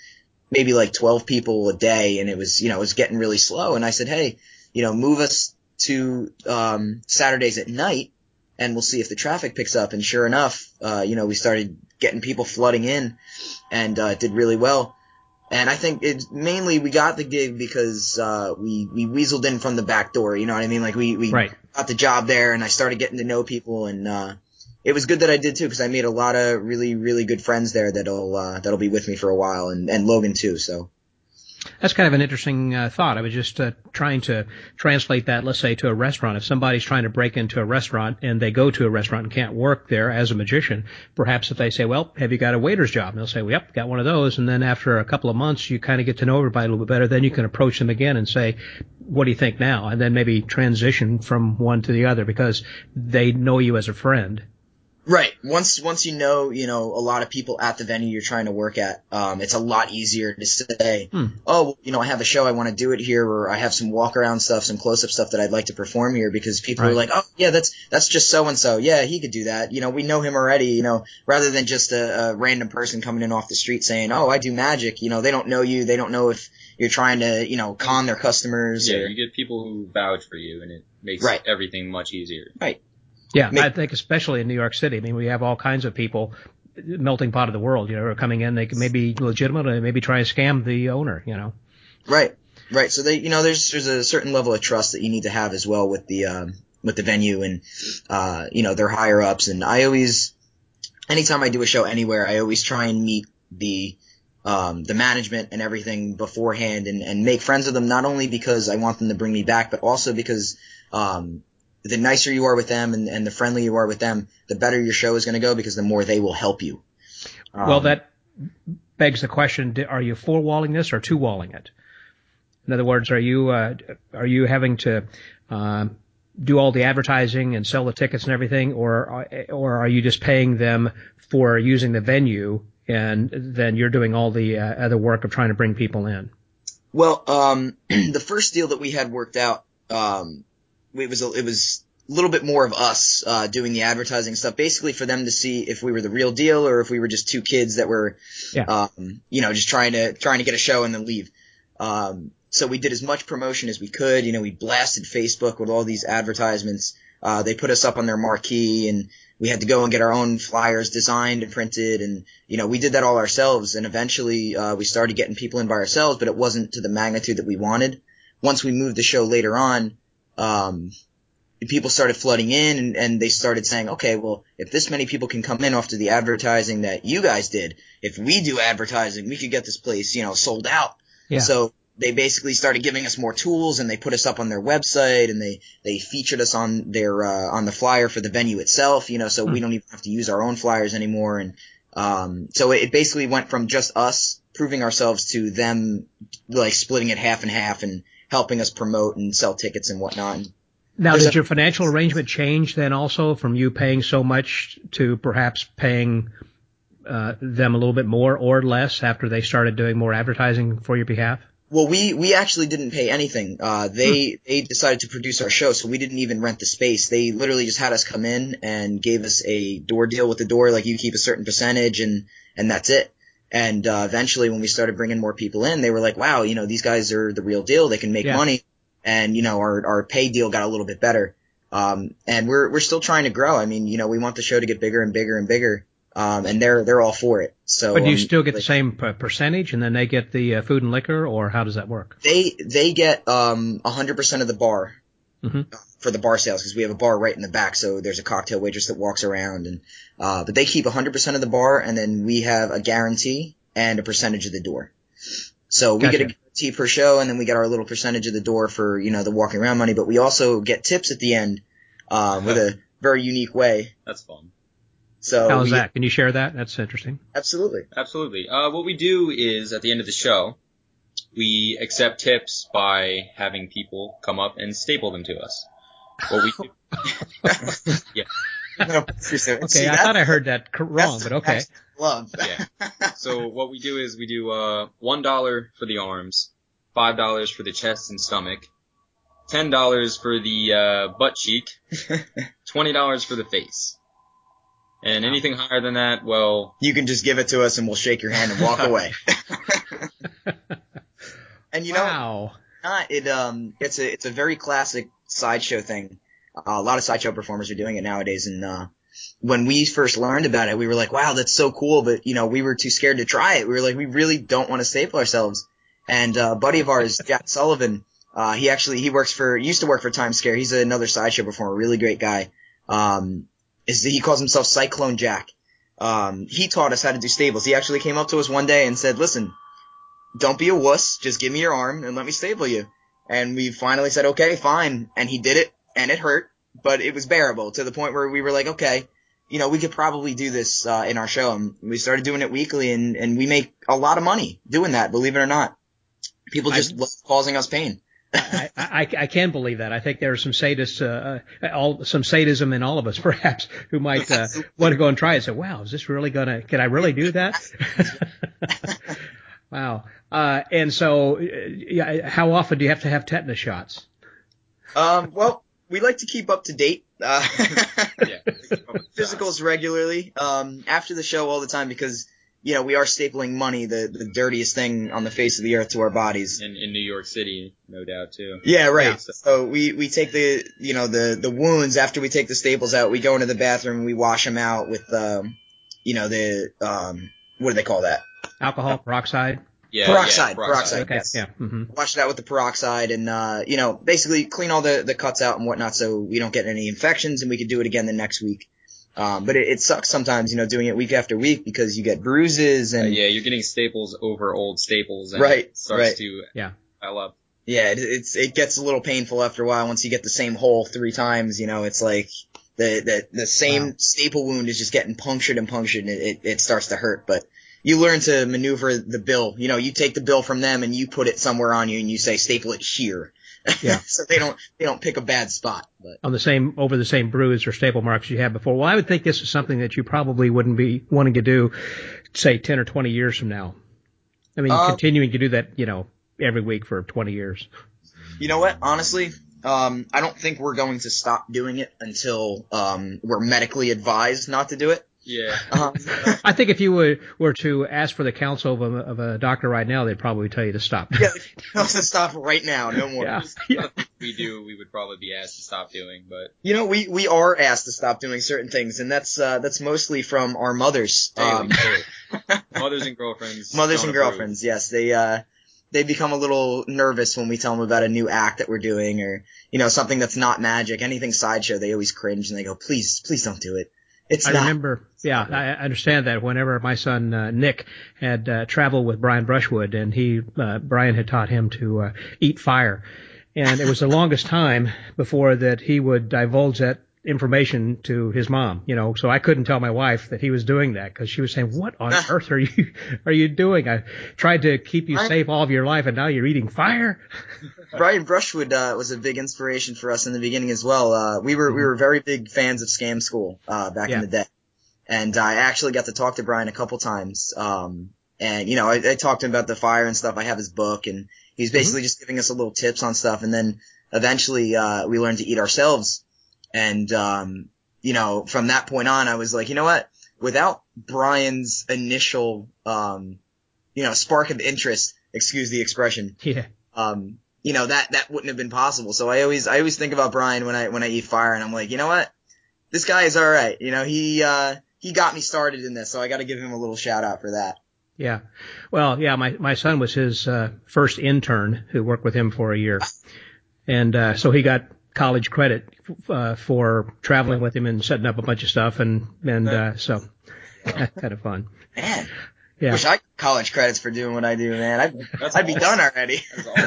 maybe like 12 people a day, and it was getting really slow. And I said, hey, move us to Saturdays at night, and we'll see if the traffic picks up. And sure enough, we started getting people flooding in, and did really well. And I think mainly we got the gig because we weaseled in from the back door. You know what I mean? Like we Right. got the job there, and I started getting to know people, and it was good that I did too, because I made a lot of really, really good friends there that'll be with me for a while, and Logan too. So That's kind of an interesting thought. I was just trying to translate that, let's say, to a restaurant. If somebody's trying to break into a restaurant and they go to a restaurant and can't work there as a magician, perhaps if they say, well, have you got a waiter's job? And they'll say, well, yep, got one of those. And then after a couple of months, you kind of get to know everybody a little bit better. Then you can approach them again and say, what do you think now? And then maybe transition from one to the other because they know you as a friend. Right. Once you know, a lot of people at the venue you're trying to work at, it's a lot easier to say, oh, I have a show, I want to do it here, or I have some walk around stuff, some close up stuff that I'd like to perform here, because people are like, oh yeah, that's just so and so. Yeah, he could do that. We know him already, rather than just a random person coming in off the street saying, oh, I do magic. They don't know you. They don't know if you're trying to, con their customers. Yeah, you get people who vouch for you, and it makes everything much easier. Right. Yeah, I think especially in New York City. I mean, we have all kinds of people, melting pot of the world, are coming in. They can maybe legitimate, or maybe try to scam the owner, Right. So they, there's a certain level of trust that you need to have as well with the venue and, their higher ups. And anytime I do a show anywhere, I always try and meet the management and everything beforehand and make friends with them, not only because I want them to bring me back, but also because, the nicer you are with them and the friendlier you are with them, the better your show is going to go, because the more they will help you. Well, that begs the question, are you four-walling this or two-walling it? In other words, are you having to do all the advertising and sell the tickets and everything, or are you just paying them for using the venue and then you're doing all the other work of trying to bring people in? Well, the first deal that we had worked out, it was a little bit more of us doing the advertising stuff, basically for them to see if we were the real deal or if we were just two kids that were, just trying to get a show and then leave. So we did as much promotion as we could. We blasted Facebook with all these advertisements. They put us up on their marquee, and we had to go and get our own flyers designed and printed. And, we did that all ourselves. And eventually, we started getting people in by ourselves, but it wasn't to the magnitude that we wanted. Once we moved the show later on, people started flooding in, and they started saying, okay, well, if this many people can come in after the advertising that you guys did, if we do advertising, we could get this place, sold out. Yeah. So they basically started giving us more tools, and they put us up on their website, and they featured us on their, on the flyer for the venue itself, so we don't even have to use our own flyers anymore. And, so it basically went from just us proving ourselves to them, like, splitting it half and half and helping us promote and sell tickets and whatnot. Now, did your financial arrangement change then also from you paying so much to perhaps paying them a little bit more or less after they started doing more advertising for your behalf? Well, we actually didn't pay anything. They decided to produce our show, so we didn't even rent the space. They literally just had us come in and gave us a door deal with the door, like you keep a certain percentage and that's it. And eventually when we started bringing more people in, they were like, wow, these guys are the real deal. They can make money. And, our pay deal got a little bit better. And we're still trying to grow. I mean, we want the show to get bigger and bigger and bigger. And they're all for it. So. But do you still get the same percentage, and then they get the food and liquor, or how does that work? They get 100% of the bar. For the bar sales, because we have a bar right in the back, so there's a cocktail waitress that walks around, and but they keep 100% of the bar, and then we have a guarantee and a percentage of the door. So we get a guarantee per show, and then we get our little percentage of the door for, the walking around money, but we also get tips at the end, with a very unique way. That's fun. So how is that? Can you share that? That's interesting. Absolutely. What we do is at the end of the show, we accept tips by having people come up and staple them to us. What we do. Yeah. Okay, I thought I heard that wrong, but okay. Love. Yeah. So what we do is we do $1 for the arms, $5 for the chest and stomach, $10 for the butt cheek, $20 for the face. And anything higher than that, well, you can just give it to us and we'll shake your hand and walk away. And wow. It's a very classic sideshow thing. A lot of sideshow performers are doing it nowadays, and when we first learned about it, we were like, wow, that's so cool, but we were too scared to try it. We were like, we really don't want to staple ourselves. And a buddy of ours, Jack Sullivan, he used to work for Times Scare. He's another sideshow performer, really great guy. He calls himself Cyclone Jack. He taught us how to do staples. He actually came up to us one day and said, listen, don't be a wuss, just give me your arm and let me staple you. And we finally said, okay, fine. And he did it, and it hurt, but it was bearable to the point where we were like, okay, we could probably do this in our show. And we started doing it weekly, and we make a lot of money doing that, believe it or not. People just love causing us pain. I can believe that. I think there are some sadists, some sadism in all of us, perhaps, who might want to go and try it and say, wow, is this really can I really do that? Wow. And so, how often do you have to have tetanus shots? Well, we like to keep up to date. Physicals regularly. After the show all the time because, we are stapling money, the dirtiest thing on the face of the earth, to our bodies. In New York City, no doubt, too. Yeah, right. Yeah, so we take the wounds after we take the staples out. We go into the bathroom and we wash them out with, what do they call that? Alcohol, peroxide. Yeah, peroxide. Okay. Yes. Yeah. Mm-hmm. Wash it out with the peroxide and, basically clean all the cuts out and whatnot so we don't get any infections and we could do it again the next week. But it sucks sometimes, doing it week after week because you get bruises and. You're getting staples over old staples and right, it starts to pile up. Yeah, it gets a little painful after a while once you get the same hole 3 times, it's like the same staple wound is just getting punctured and it starts to hurt, but. You learn to maneuver the bill. You take the bill from them and you put it somewhere on you and you say staple it here. Yeah. So they don't pick a bad spot. But. Over the same bruise or staple marks you had before. Well, I would think this is something that you probably wouldn't be wanting to do, say, 10 or 20 years from now. I mean, continuing to do that, every week for 20 years. You know what? Honestly, I don't think we're going to stop doing it until we're medically advised not to do it. Yeah. I think if you were to ask for the counsel of a doctor right now, they'd probably tell you to stop. Yeah, tell us to stop right now, no more. Yeah. We would probably be asked to stop doing, but. We are asked to stop doing certain things, and that's mostly from our mothers. Mothers and girlfriends. Mothers and girlfriends, yes. They become a little nervous when we tell them about a new act that we're doing or, something that's not magic, anything sideshow, they always cringe and they go, please don't do it. Remember, I understand that whenever my son, Nick had, traveled with Brian Brushwood and Brian had taught him to, eat fire. And it was the longest time before that he would divulge that information to his mom, so I couldn't tell my wife that he was doing that because she was saying, what on earth are you doing? I tried to keep you safe all of your life and now you're eating fire. Brian Brushwood, was a big inspiration for us in the beginning as well. We were very big fans of Scam School, back in the day. And I actually got to talk to Brian a couple times. And, I talked to him about the fire and stuff. I have his book and he's basically just giving us a little tips on stuff. And then eventually, we learned to eat ourselves. And, from that point on, I was like, you know what? Without Brian's initial, spark of interest, excuse the expression. Yeah. That wouldn't have been possible. So I always think about Brian when I eat fire and I'm like, you know what? This guy is all right. He got me started in this. So I got to give him a little shout out for that. Yeah. Well, yeah, my son was his, first intern who worked with him for a year. And, so he got college credit for traveling with him and setting up a bunch of stuff so kind of fun. Man, yeah. Wish I got college credits for doing what I do, man. I'd be done already.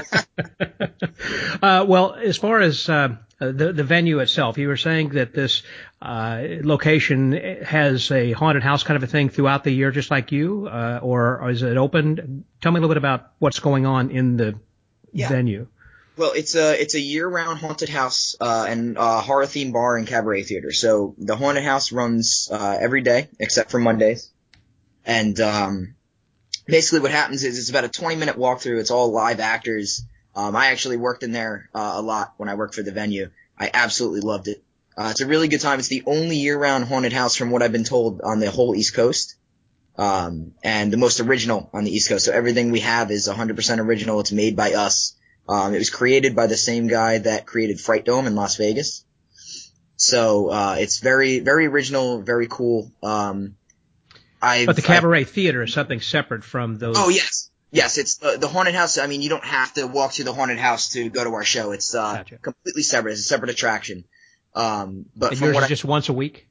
Well, as far as the venue itself, you were saying that this location has a haunted house kind of a thing throughout the year, just like you, or is it open? Tell me a little bit about what's going on in the venue. Well, it's a year-round haunted house, and horror themed bar and cabaret theater. So the haunted house runs, every day except for Mondays. And, basically what happens is it's about a 20-minute walkthrough. It's all live actors. I actually worked in there, a lot when I worked for the venue. I absolutely loved it. It's a really good time. It's the only year-round haunted house from what I've been told on the whole East Coast. and the most original on the East Coast. So everything we have is 100% original. It's made by us. It was created by the same guy that created Fright Dome in Las Vegas. So, it's very, very original, very cool. But the Cabaret Theater is something separate from those. Oh, yes. Yes, it's the haunted house. I mean, you don't have to walk through the haunted house to go to our show. It's, Gotcha. completely separate. It's a separate attraction. But and from yours what is just once a week?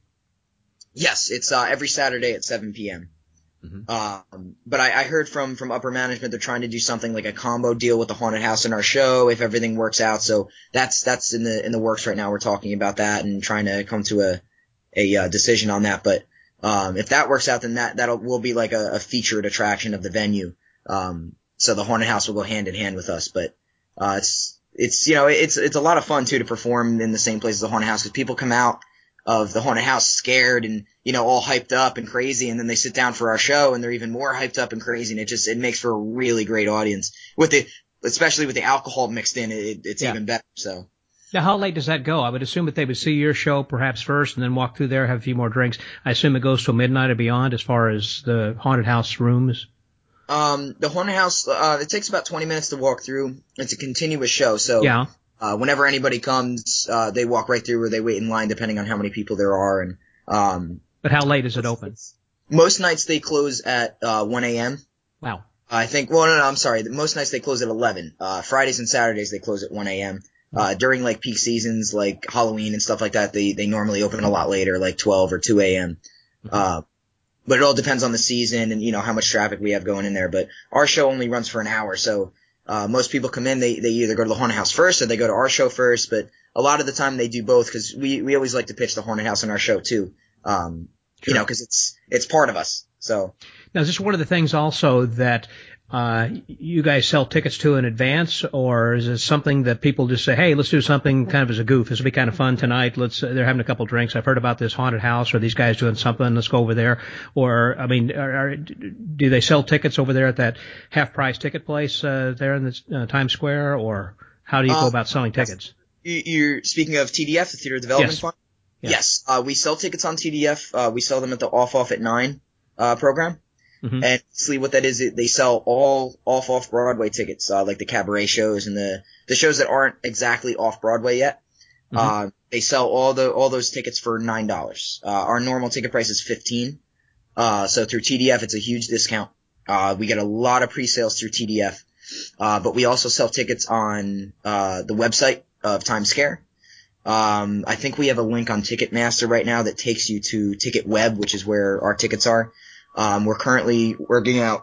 Yes, it's, every Saturday at 7 p.m. Mm-hmm. But I heard from upper management they're trying to do something like a combo deal with the haunted house in our show if everything works out. So that's in the works right now. We're talking about that and trying to come to a decision on that. But if that works out, then will be like a featured attraction of the venue. So the haunted house will go hand in hand with us. But it's a lot of fun too to perform in the same place as the haunted house because people come out of the haunted house scared and, all hyped up and crazy. And then they sit down for our show and they're even more hyped up and crazy. And it makes for a really great audience especially with the alcohol mixed in. It's even better. So. Now, how late does that go? I would assume that they would see your show perhaps first and then walk through there, have a few more drinks. I assume it goes till midnight or beyond as far as the haunted house rooms. The haunted house, it takes about 20 minutes to walk through. It's a continuous show. So. Yeah. Whenever anybody comes, they walk right through or they wait in line depending on how many people there are. And, but how late is it open? Most nights they close at, 1 a.m. Wow. I think, well, no, I'm sorry. Most nights they close at 11. Fridays and Saturdays they close at 1 a.m. During like peak seasons, like Halloween and stuff like that, they normally open a lot later, like 12 or 2 a.m. But it all depends on the season and, how much traffic we have going in there. But our show only runs for an hour. So, most people come in, they either go to the haunted house first or they go to our show first. But a lot of the time they do both because we always like to pitch the haunted house on our show too. Sure. Cause it's part of us. So. Now, is this one of the things also that you guys sell tickets to in advance, or is it something that people just say, hey, let's do something kind of as a goof? This will be kind of fun tonight. They're having a couple drinks. I've heard about this haunted house, or these guys doing something. Let's go over there. Or, I mean, do they sell tickets over there at that half-price ticket place there in the Times Square, or how do you go about selling tickets? You're speaking of TDF, the Theater Development Fund? Yes. We sell tickets on TDF. We sell them at the Off at 9 program. Mm-hmm. And basically what that is, they sell all off Broadway tickets, like the cabaret shows and the shows that aren't exactly off Broadway yet. Mm-hmm. They sell all those tickets for $9. Our normal ticket price is $15. So through TDF, it's a huge discount. We get a lot of pre-sales through TDF. But we also sell tickets on, the website of Times Square. I think we have a link on Ticketmaster right now that takes you to TicketWeb, which is where our tickets are. We're currently working out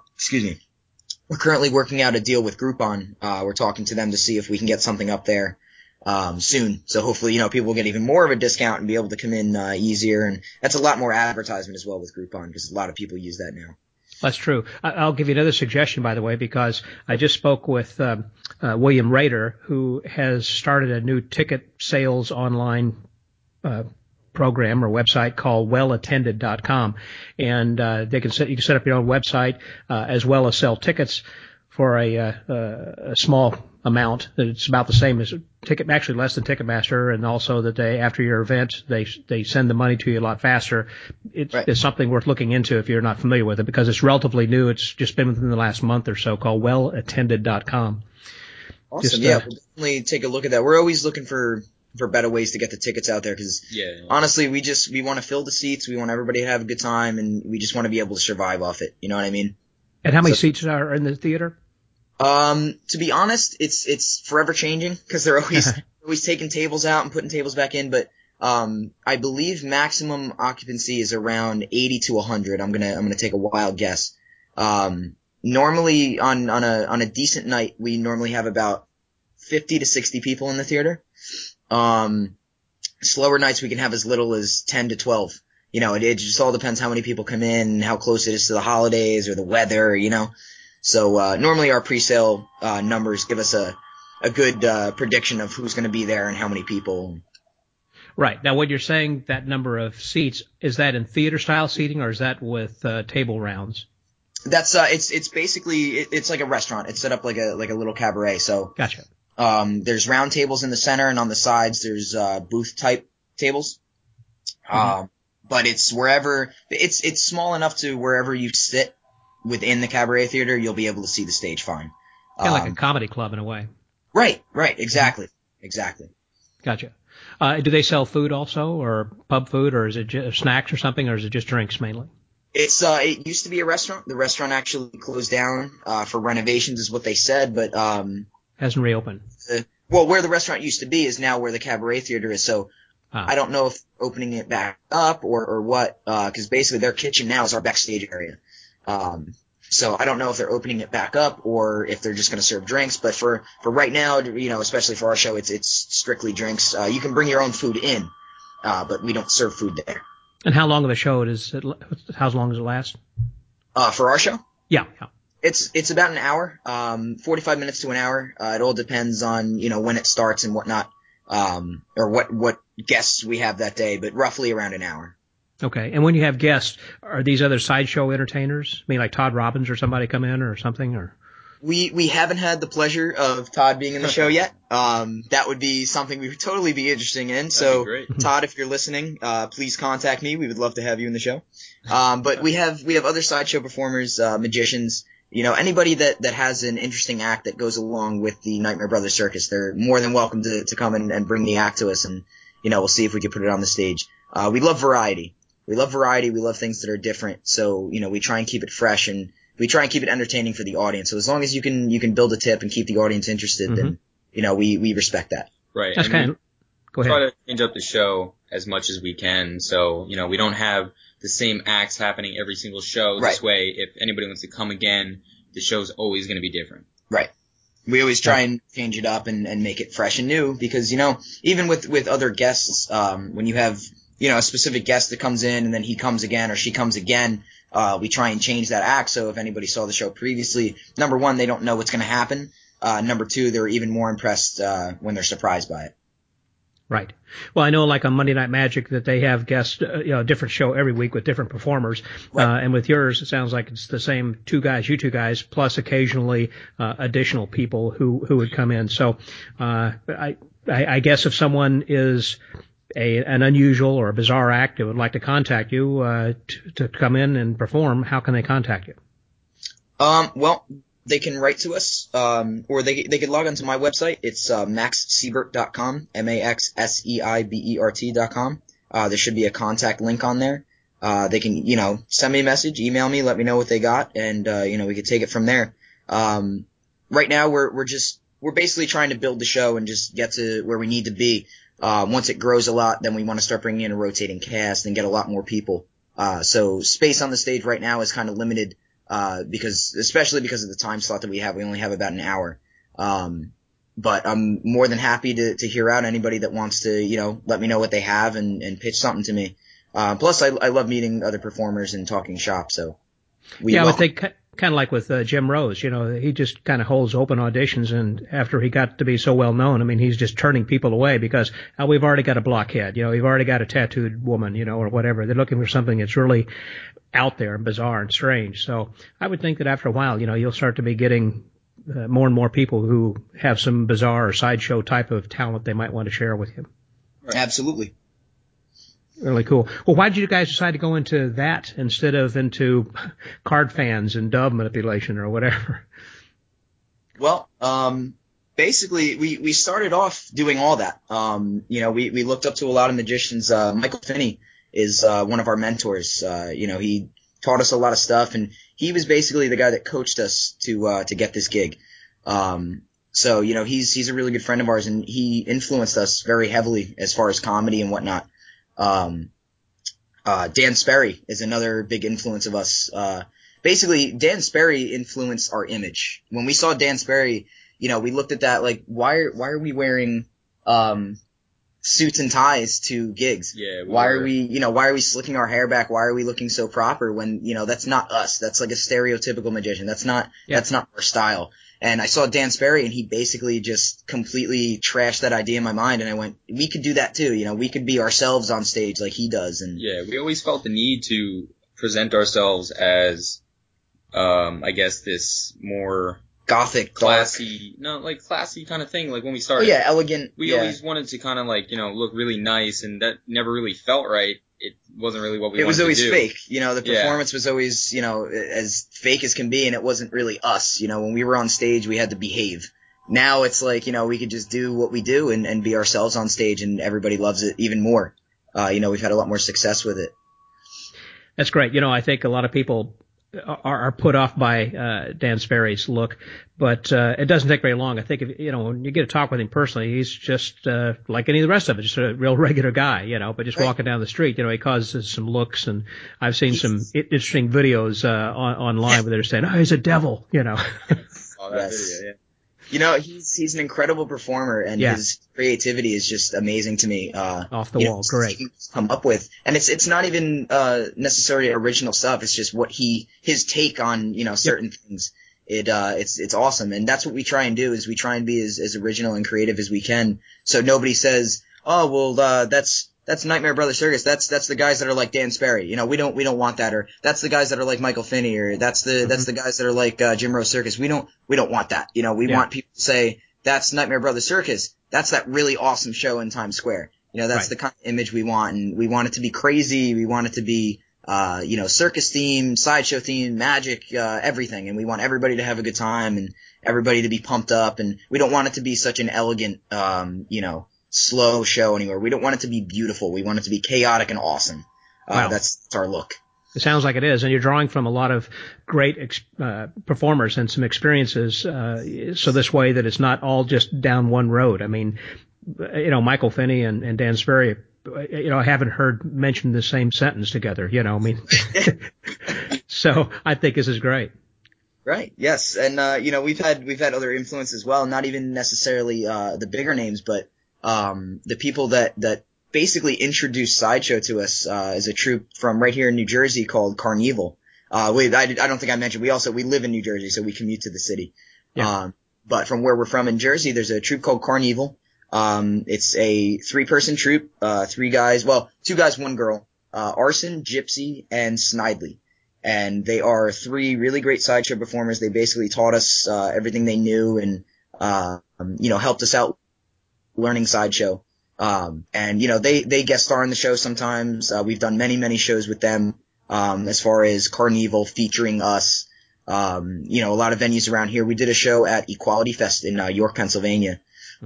a deal with Groupon. We're talking to them to see if we can get something up there, soon. So hopefully, people will get even more of a discount and be able to come in, easier. And that's a lot more advertisement as well with Groupon because a lot of people use that now. That's true. I'll give you another suggestion, by the way, because I just spoke with William Rader, who has started a new ticket sales online program or website called wellattended.com, and you can set up your own website as well as sell tickets for a small amount. It's about the same as actually less than Ticketmaster, and also that after your event they send the money to you a lot faster. It's something worth looking into if you're not familiar with it because it's relatively new. It's just been within the last month or so, called wellattended.com. Awesome. We'll definitely take a look at that. We're always looking for better ways to get the tickets out there because honestly, we want to fill the seats. We want everybody to have a good time and we just want to be able to survive off it. You know what I mean? And how many seats are in the theater? To be honest, it's forever changing because they're always taking tables out and putting tables back in. But, I believe maximum occupancy is around 80 to 100. I'm going to take a wild guess. Normally on a decent night, we normally have about 50 to 60 people in the theater. Slower nights we can have as little as 10 to 12. It just all depends how many people come in, how close it is to the holidays or the weather, So, normally our pre-sale, numbers give us a good, prediction of who's going to be there and how many people. Right. Now, when you're saying that number of seats, is that in theater style seating or is that with, table rounds? That's, it's basically, it's like a restaurant. It's set up like a little cabaret. So. Gotcha. There's round tables in the center and on the sides there's, booth type tables. Mm-hmm. but it's wherever, it's small enough to wherever you sit within the cabaret theater, you'll be able to see the stage fine. Kind of like a comedy club in a way. Right, exactly. Gotcha. Do they sell food also, or pub food, or is it just snacks or something, or is it just drinks mainly? It used to be a restaurant. The restaurant actually closed down, for renovations is what they said, but, hasn't reopened. Well, where the restaurant used to be is now where the cabaret theater is, so I don't know if opening it back up or what, cause basically their kitchen now is our backstage area. So I don't know if they're opening it back up or if they're just going to serve drinks, but for right now, especially for our show, it's strictly drinks. You can bring your own food in, but we don't serve food there. And how long of a show how long does it last? For our show? Yeah. It's about an hour, 45 minutes to an hour. It all depends on, when it starts and whatnot, or what guests we have that day, but roughly around an hour. Okay. And when you have guests, are these other sideshow entertainers? I mean, like Todd Robbins or somebody come in or something, or? We haven't had the pleasure of Todd being in the show yet. That would be something we would totally be interested in. So, Todd, if you're listening, please contact me. We would love to have you in the show. But we have other sideshow performers, magicians, anybody that has an interesting act that goes along with the Nightmare Brothers Circus. They're more than welcome to come in and bring the act to us, and, we'll see if we can put it on the stage. We love variety. We love things that are different. So, we try and keep it fresh, and we try and keep it entertaining for the audience. So as long as you can build a tip and keep the audience interested, then, we respect that. Right. That's go ahead. Try to change up the show as much as we can. So, we don't have the same acts happening every single show. This way, if anybody wants to come again, the show's always going to be different. Right. We always try and change it up and make it fresh and new because, even with other guests, when you have, a specific guest that comes in and then he comes again or she comes again, we try and change that act. So if anybody saw the show previously, number one, they don't know what's going to happen. Number two, they're even more impressed, when they're surprised by it. Right. Well, I know like on Monday Night Magic that they have guests, different show every week with different performers. Right. And with yours, it sounds like it's the same you two guys, plus occasionally, additional people who would come in. So, I guess if someone is an unusual or a bizarre act that would like to contact you, to come in and perform, how can they contact you? Well, they can write to us, or they could log onto my website. It's, maxseibert.com, maxseibert.com. There should be a contact link on there. They can, send me a message, email me, let me know what they got, and, we could take it from there. Right now we're basically trying to build the show and just get to where we need to be. Once it grows a lot, then we want to start bringing in a rotating cast and get a lot more people. So space on the stage right now is kind of limited, especially because of the time slot that we have. We only have about an hour. But I'm more than happy to hear out anybody that wants to, let me know what they have and pitch something to me. Plus I love meeting other performers and talking shop. So but they kind of like with Jim Rose, he just kind of holds open auditions, and after he got to be so well known, I mean, he's just turning people away because we've already got a blockhead, we've already got a tattooed woman, or whatever. They're looking for something that's really out there and bizarre and strange. So I would think that after a while, you'll start to be getting more and more people who have some bizarre or sideshow type of talent they might want to share with you. Right. Absolutely. Really cool. Well, why did you guys decide to go into that instead of into card fans and dove manipulation or whatever? Well, basically we started off doing all that. We looked up to a lot of magicians. Michael Finney is one of our mentors. He taught us a lot of stuff, and he was basically the guy that coached us to get this gig. So he's a really good friend of ours, and he influenced us very heavily as far as comedy and whatnot. Dan Sperry is another big influence of us. Basically, Dan Sperry influenced our image. When we saw Dan Sperry, we looked at that like, why are we wearing, suits and ties to gigs? Yeah. Why are we slicking our hair back? Why are we looking so proper when, that's not us. That's like a stereotypical magician. That's not our style. And I saw Dan Sperry, and he basically just completely trashed that idea in my mind. And I went, we could do that too. We could be ourselves on stage like he does. And yeah, we always felt the need to present ourselves as, I guess this more gothic, classy kind of thing. Like when we started, elegant. We always wanted to kind of look really nice, and that never really felt right. wasn't really what we It wanted was to always do. fake. The performance was always, as fake as can be, and it wasn't really us. When we were on stage, we had to behave. Now it's like, we could just do what we do and be ourselves on stage, and everybody loves it even more. We've had a lot more success with it. That's great. I think a lot of people are put off by Dan Sperry's look, but it doesn't take very long. I think when you get to talk with him personally, he's just like any of the rest of it, just a real regular guy, but just walking down the street, he causes some looks, and I've seen some interesting videos online where they're saying, "Oh, he's a devil," Oh, that video, yeah. He's an incredible performer, and his creativity is just amazing to me. Off the wall, great. He can come up with, and it's not even necessarily original stuff. It's just what his take on certain things. It's awesome, and that's what we try and do. Is we try and be as original and creative as we can, so nobody says, "Oh, well, that's Nightmare Brother Circus. That's the guys that are like Dan Sperry." We don't want that. Or that's the guys that are like Michael Finney, or that's the guys that are like Jim Rose Circus. We don't want that. We want people to say that's Nightmare Brother Circus. That's that really awesome show in Times Square. That's the kind of image we want, and we want it to be crazy. We want it to be circus themed, sideshow themed, magic, everything. And we want everybody to have a good time and everybody to be pumped up. And we don't want it to be such an elegant, slow show anywhere. We don't want it to be beautiful. We want it to be chaotic and awesome. Wow. That's our look. It sounds like it is, and you're drawing from a lot of great performers and some experiences, so this way that it's not all just down one road. I mean, Michael Finney and Dan Sperry, I haven't heard mentioned the same sentence together, so I think this is great. Right. Yes. And, we've had other influence as well, not even necessarily, the bigger names, but the people that basically introduced Sideshow to us is a troupe from right here in New Jersey called Carnival. I don't think I mentioned we live in New Jersey, so we commute to the city. Yeah. But from where we're from in Jersey, there's a troupe called Carnival. It's a 3-person troupe, 3 guys, 2 guys, 1 girl, Arson, Gypsy, and Snidely. And they are 3 really great sideshow performers. They basically taught us everything they knew and helped us out learning sideshow. And they guest star on the show sometimes. We've done many shows with them, as far as Carnival featuring us. A lot of venues around here. We did a show at Equality Fest in York, Pennsylvania,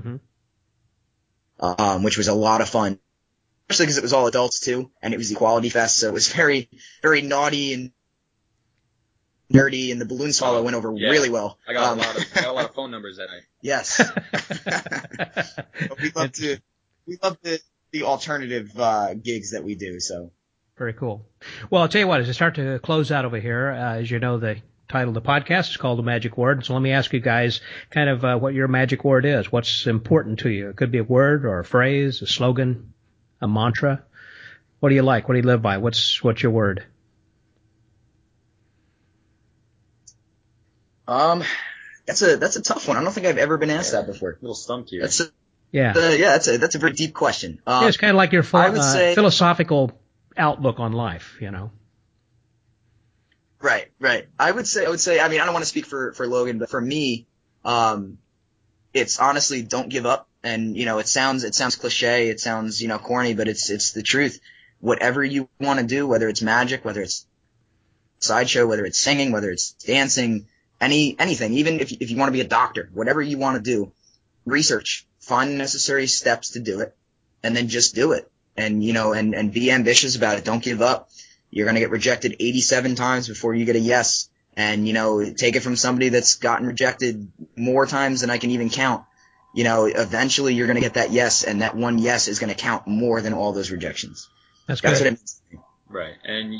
which was a lot of fun, especially because it was all adults too, and it was Equality Fest, so it was very, very naughty and nerdy, and the balloon swallow went over really well. I got a lot of phone numbers that night. Yes. We love the alternative gigs that we do. So very cool. Well, I'll tell you what, as I start to close out over here, as you know, the title of the podcast is called The Magic Word. So let me ask you guys kind of what your magic word is. What's important to you? It could be a word or a phrase, a slogan, a mantra. What do you like? What do you live by? What's your word? That's a tough one. I don't think I've ever been asked that before. A little stumped here. That's a very deep question. It's kind of like your philosophical outlook on life, Right. I would say, I mean, I don't want to speak for Logan, but for me, it's honestly don't give up. And, it sounds cliche. It sounds, corny, but it's the truth. Whatever you want to do, whether it's magic, whether it's sideshow, whether it's singing, whether it's dancing, anything, even if you want to be a doctor, whatever you want to do, research, find the necessary steps to do it, and then just do it. And, and be ambitious about it. Don't give up. You're going to get rejected 87 times before you get a yes. And, take it from somebody that's gotten rejected more times than I can even count. Eventually you're going to get that yes, and that one yes is going to count more than all those rejections. That's what it means to me. Right. And,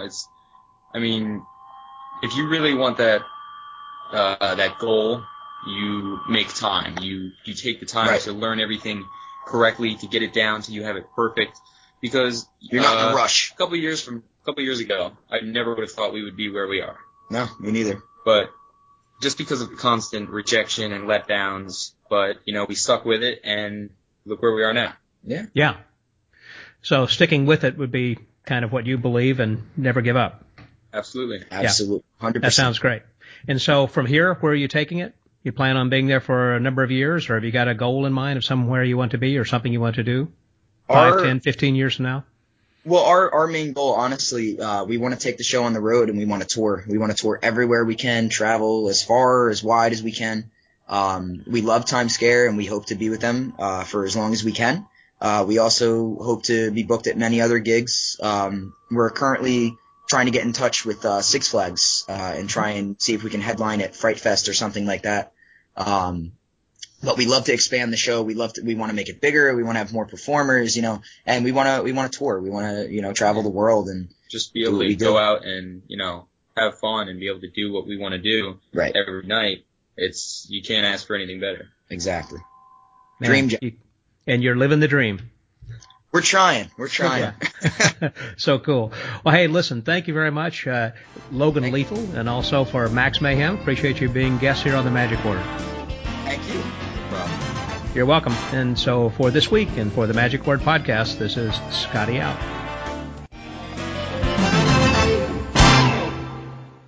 if you really want that goal, you make time. You take the time to learn everything correctly, to get it down till you have it perfect. Because you're not in a rush. A couple years ago, I never would have thought we would be where we are. No, me neither. But just because of constant rejection and letdowns, but we stuck with it, and look where we are now. Yeah. Yeah. So sticking with it would be kind of what you believe, and never give up. Absolutely. 100%. That sounds great. And so from here, where are you taking it? You plan on being there for a number of years, or have you got a goal in mind of somewhere you want to be or something you want to do 5, 10, 15 years from now? Well, our main goal, honestly, we want to take the show on the road and we want to tour. We want to tour everywhere we can, travel as far, as wide as we can. We love Times Scare and we hope to be with them, for as long as we can. We also hope to be booked at many other gigs. We're currently trying to get in touch with, Six Flags, and try and see if we can headline at Fright Fest or something like that. But we love to expand the show. We want to make it bigger. We want to have more performers, and we want to tour. We want to, travel the world and just be able to go out and, have fun and be able to do what we want to do right every night. You can't ask for anything better. Exactly. Man, and you're living the dream. We're trying. Yeah. So cool. Well, hey, listen, thank you very much, Logan Lethal, and also for Max Mayhem. Appreciate you being guests here on the Magic Word. Thank you. You're welcome. And so for this week and for the Magic Word podcast, this is Scotty out.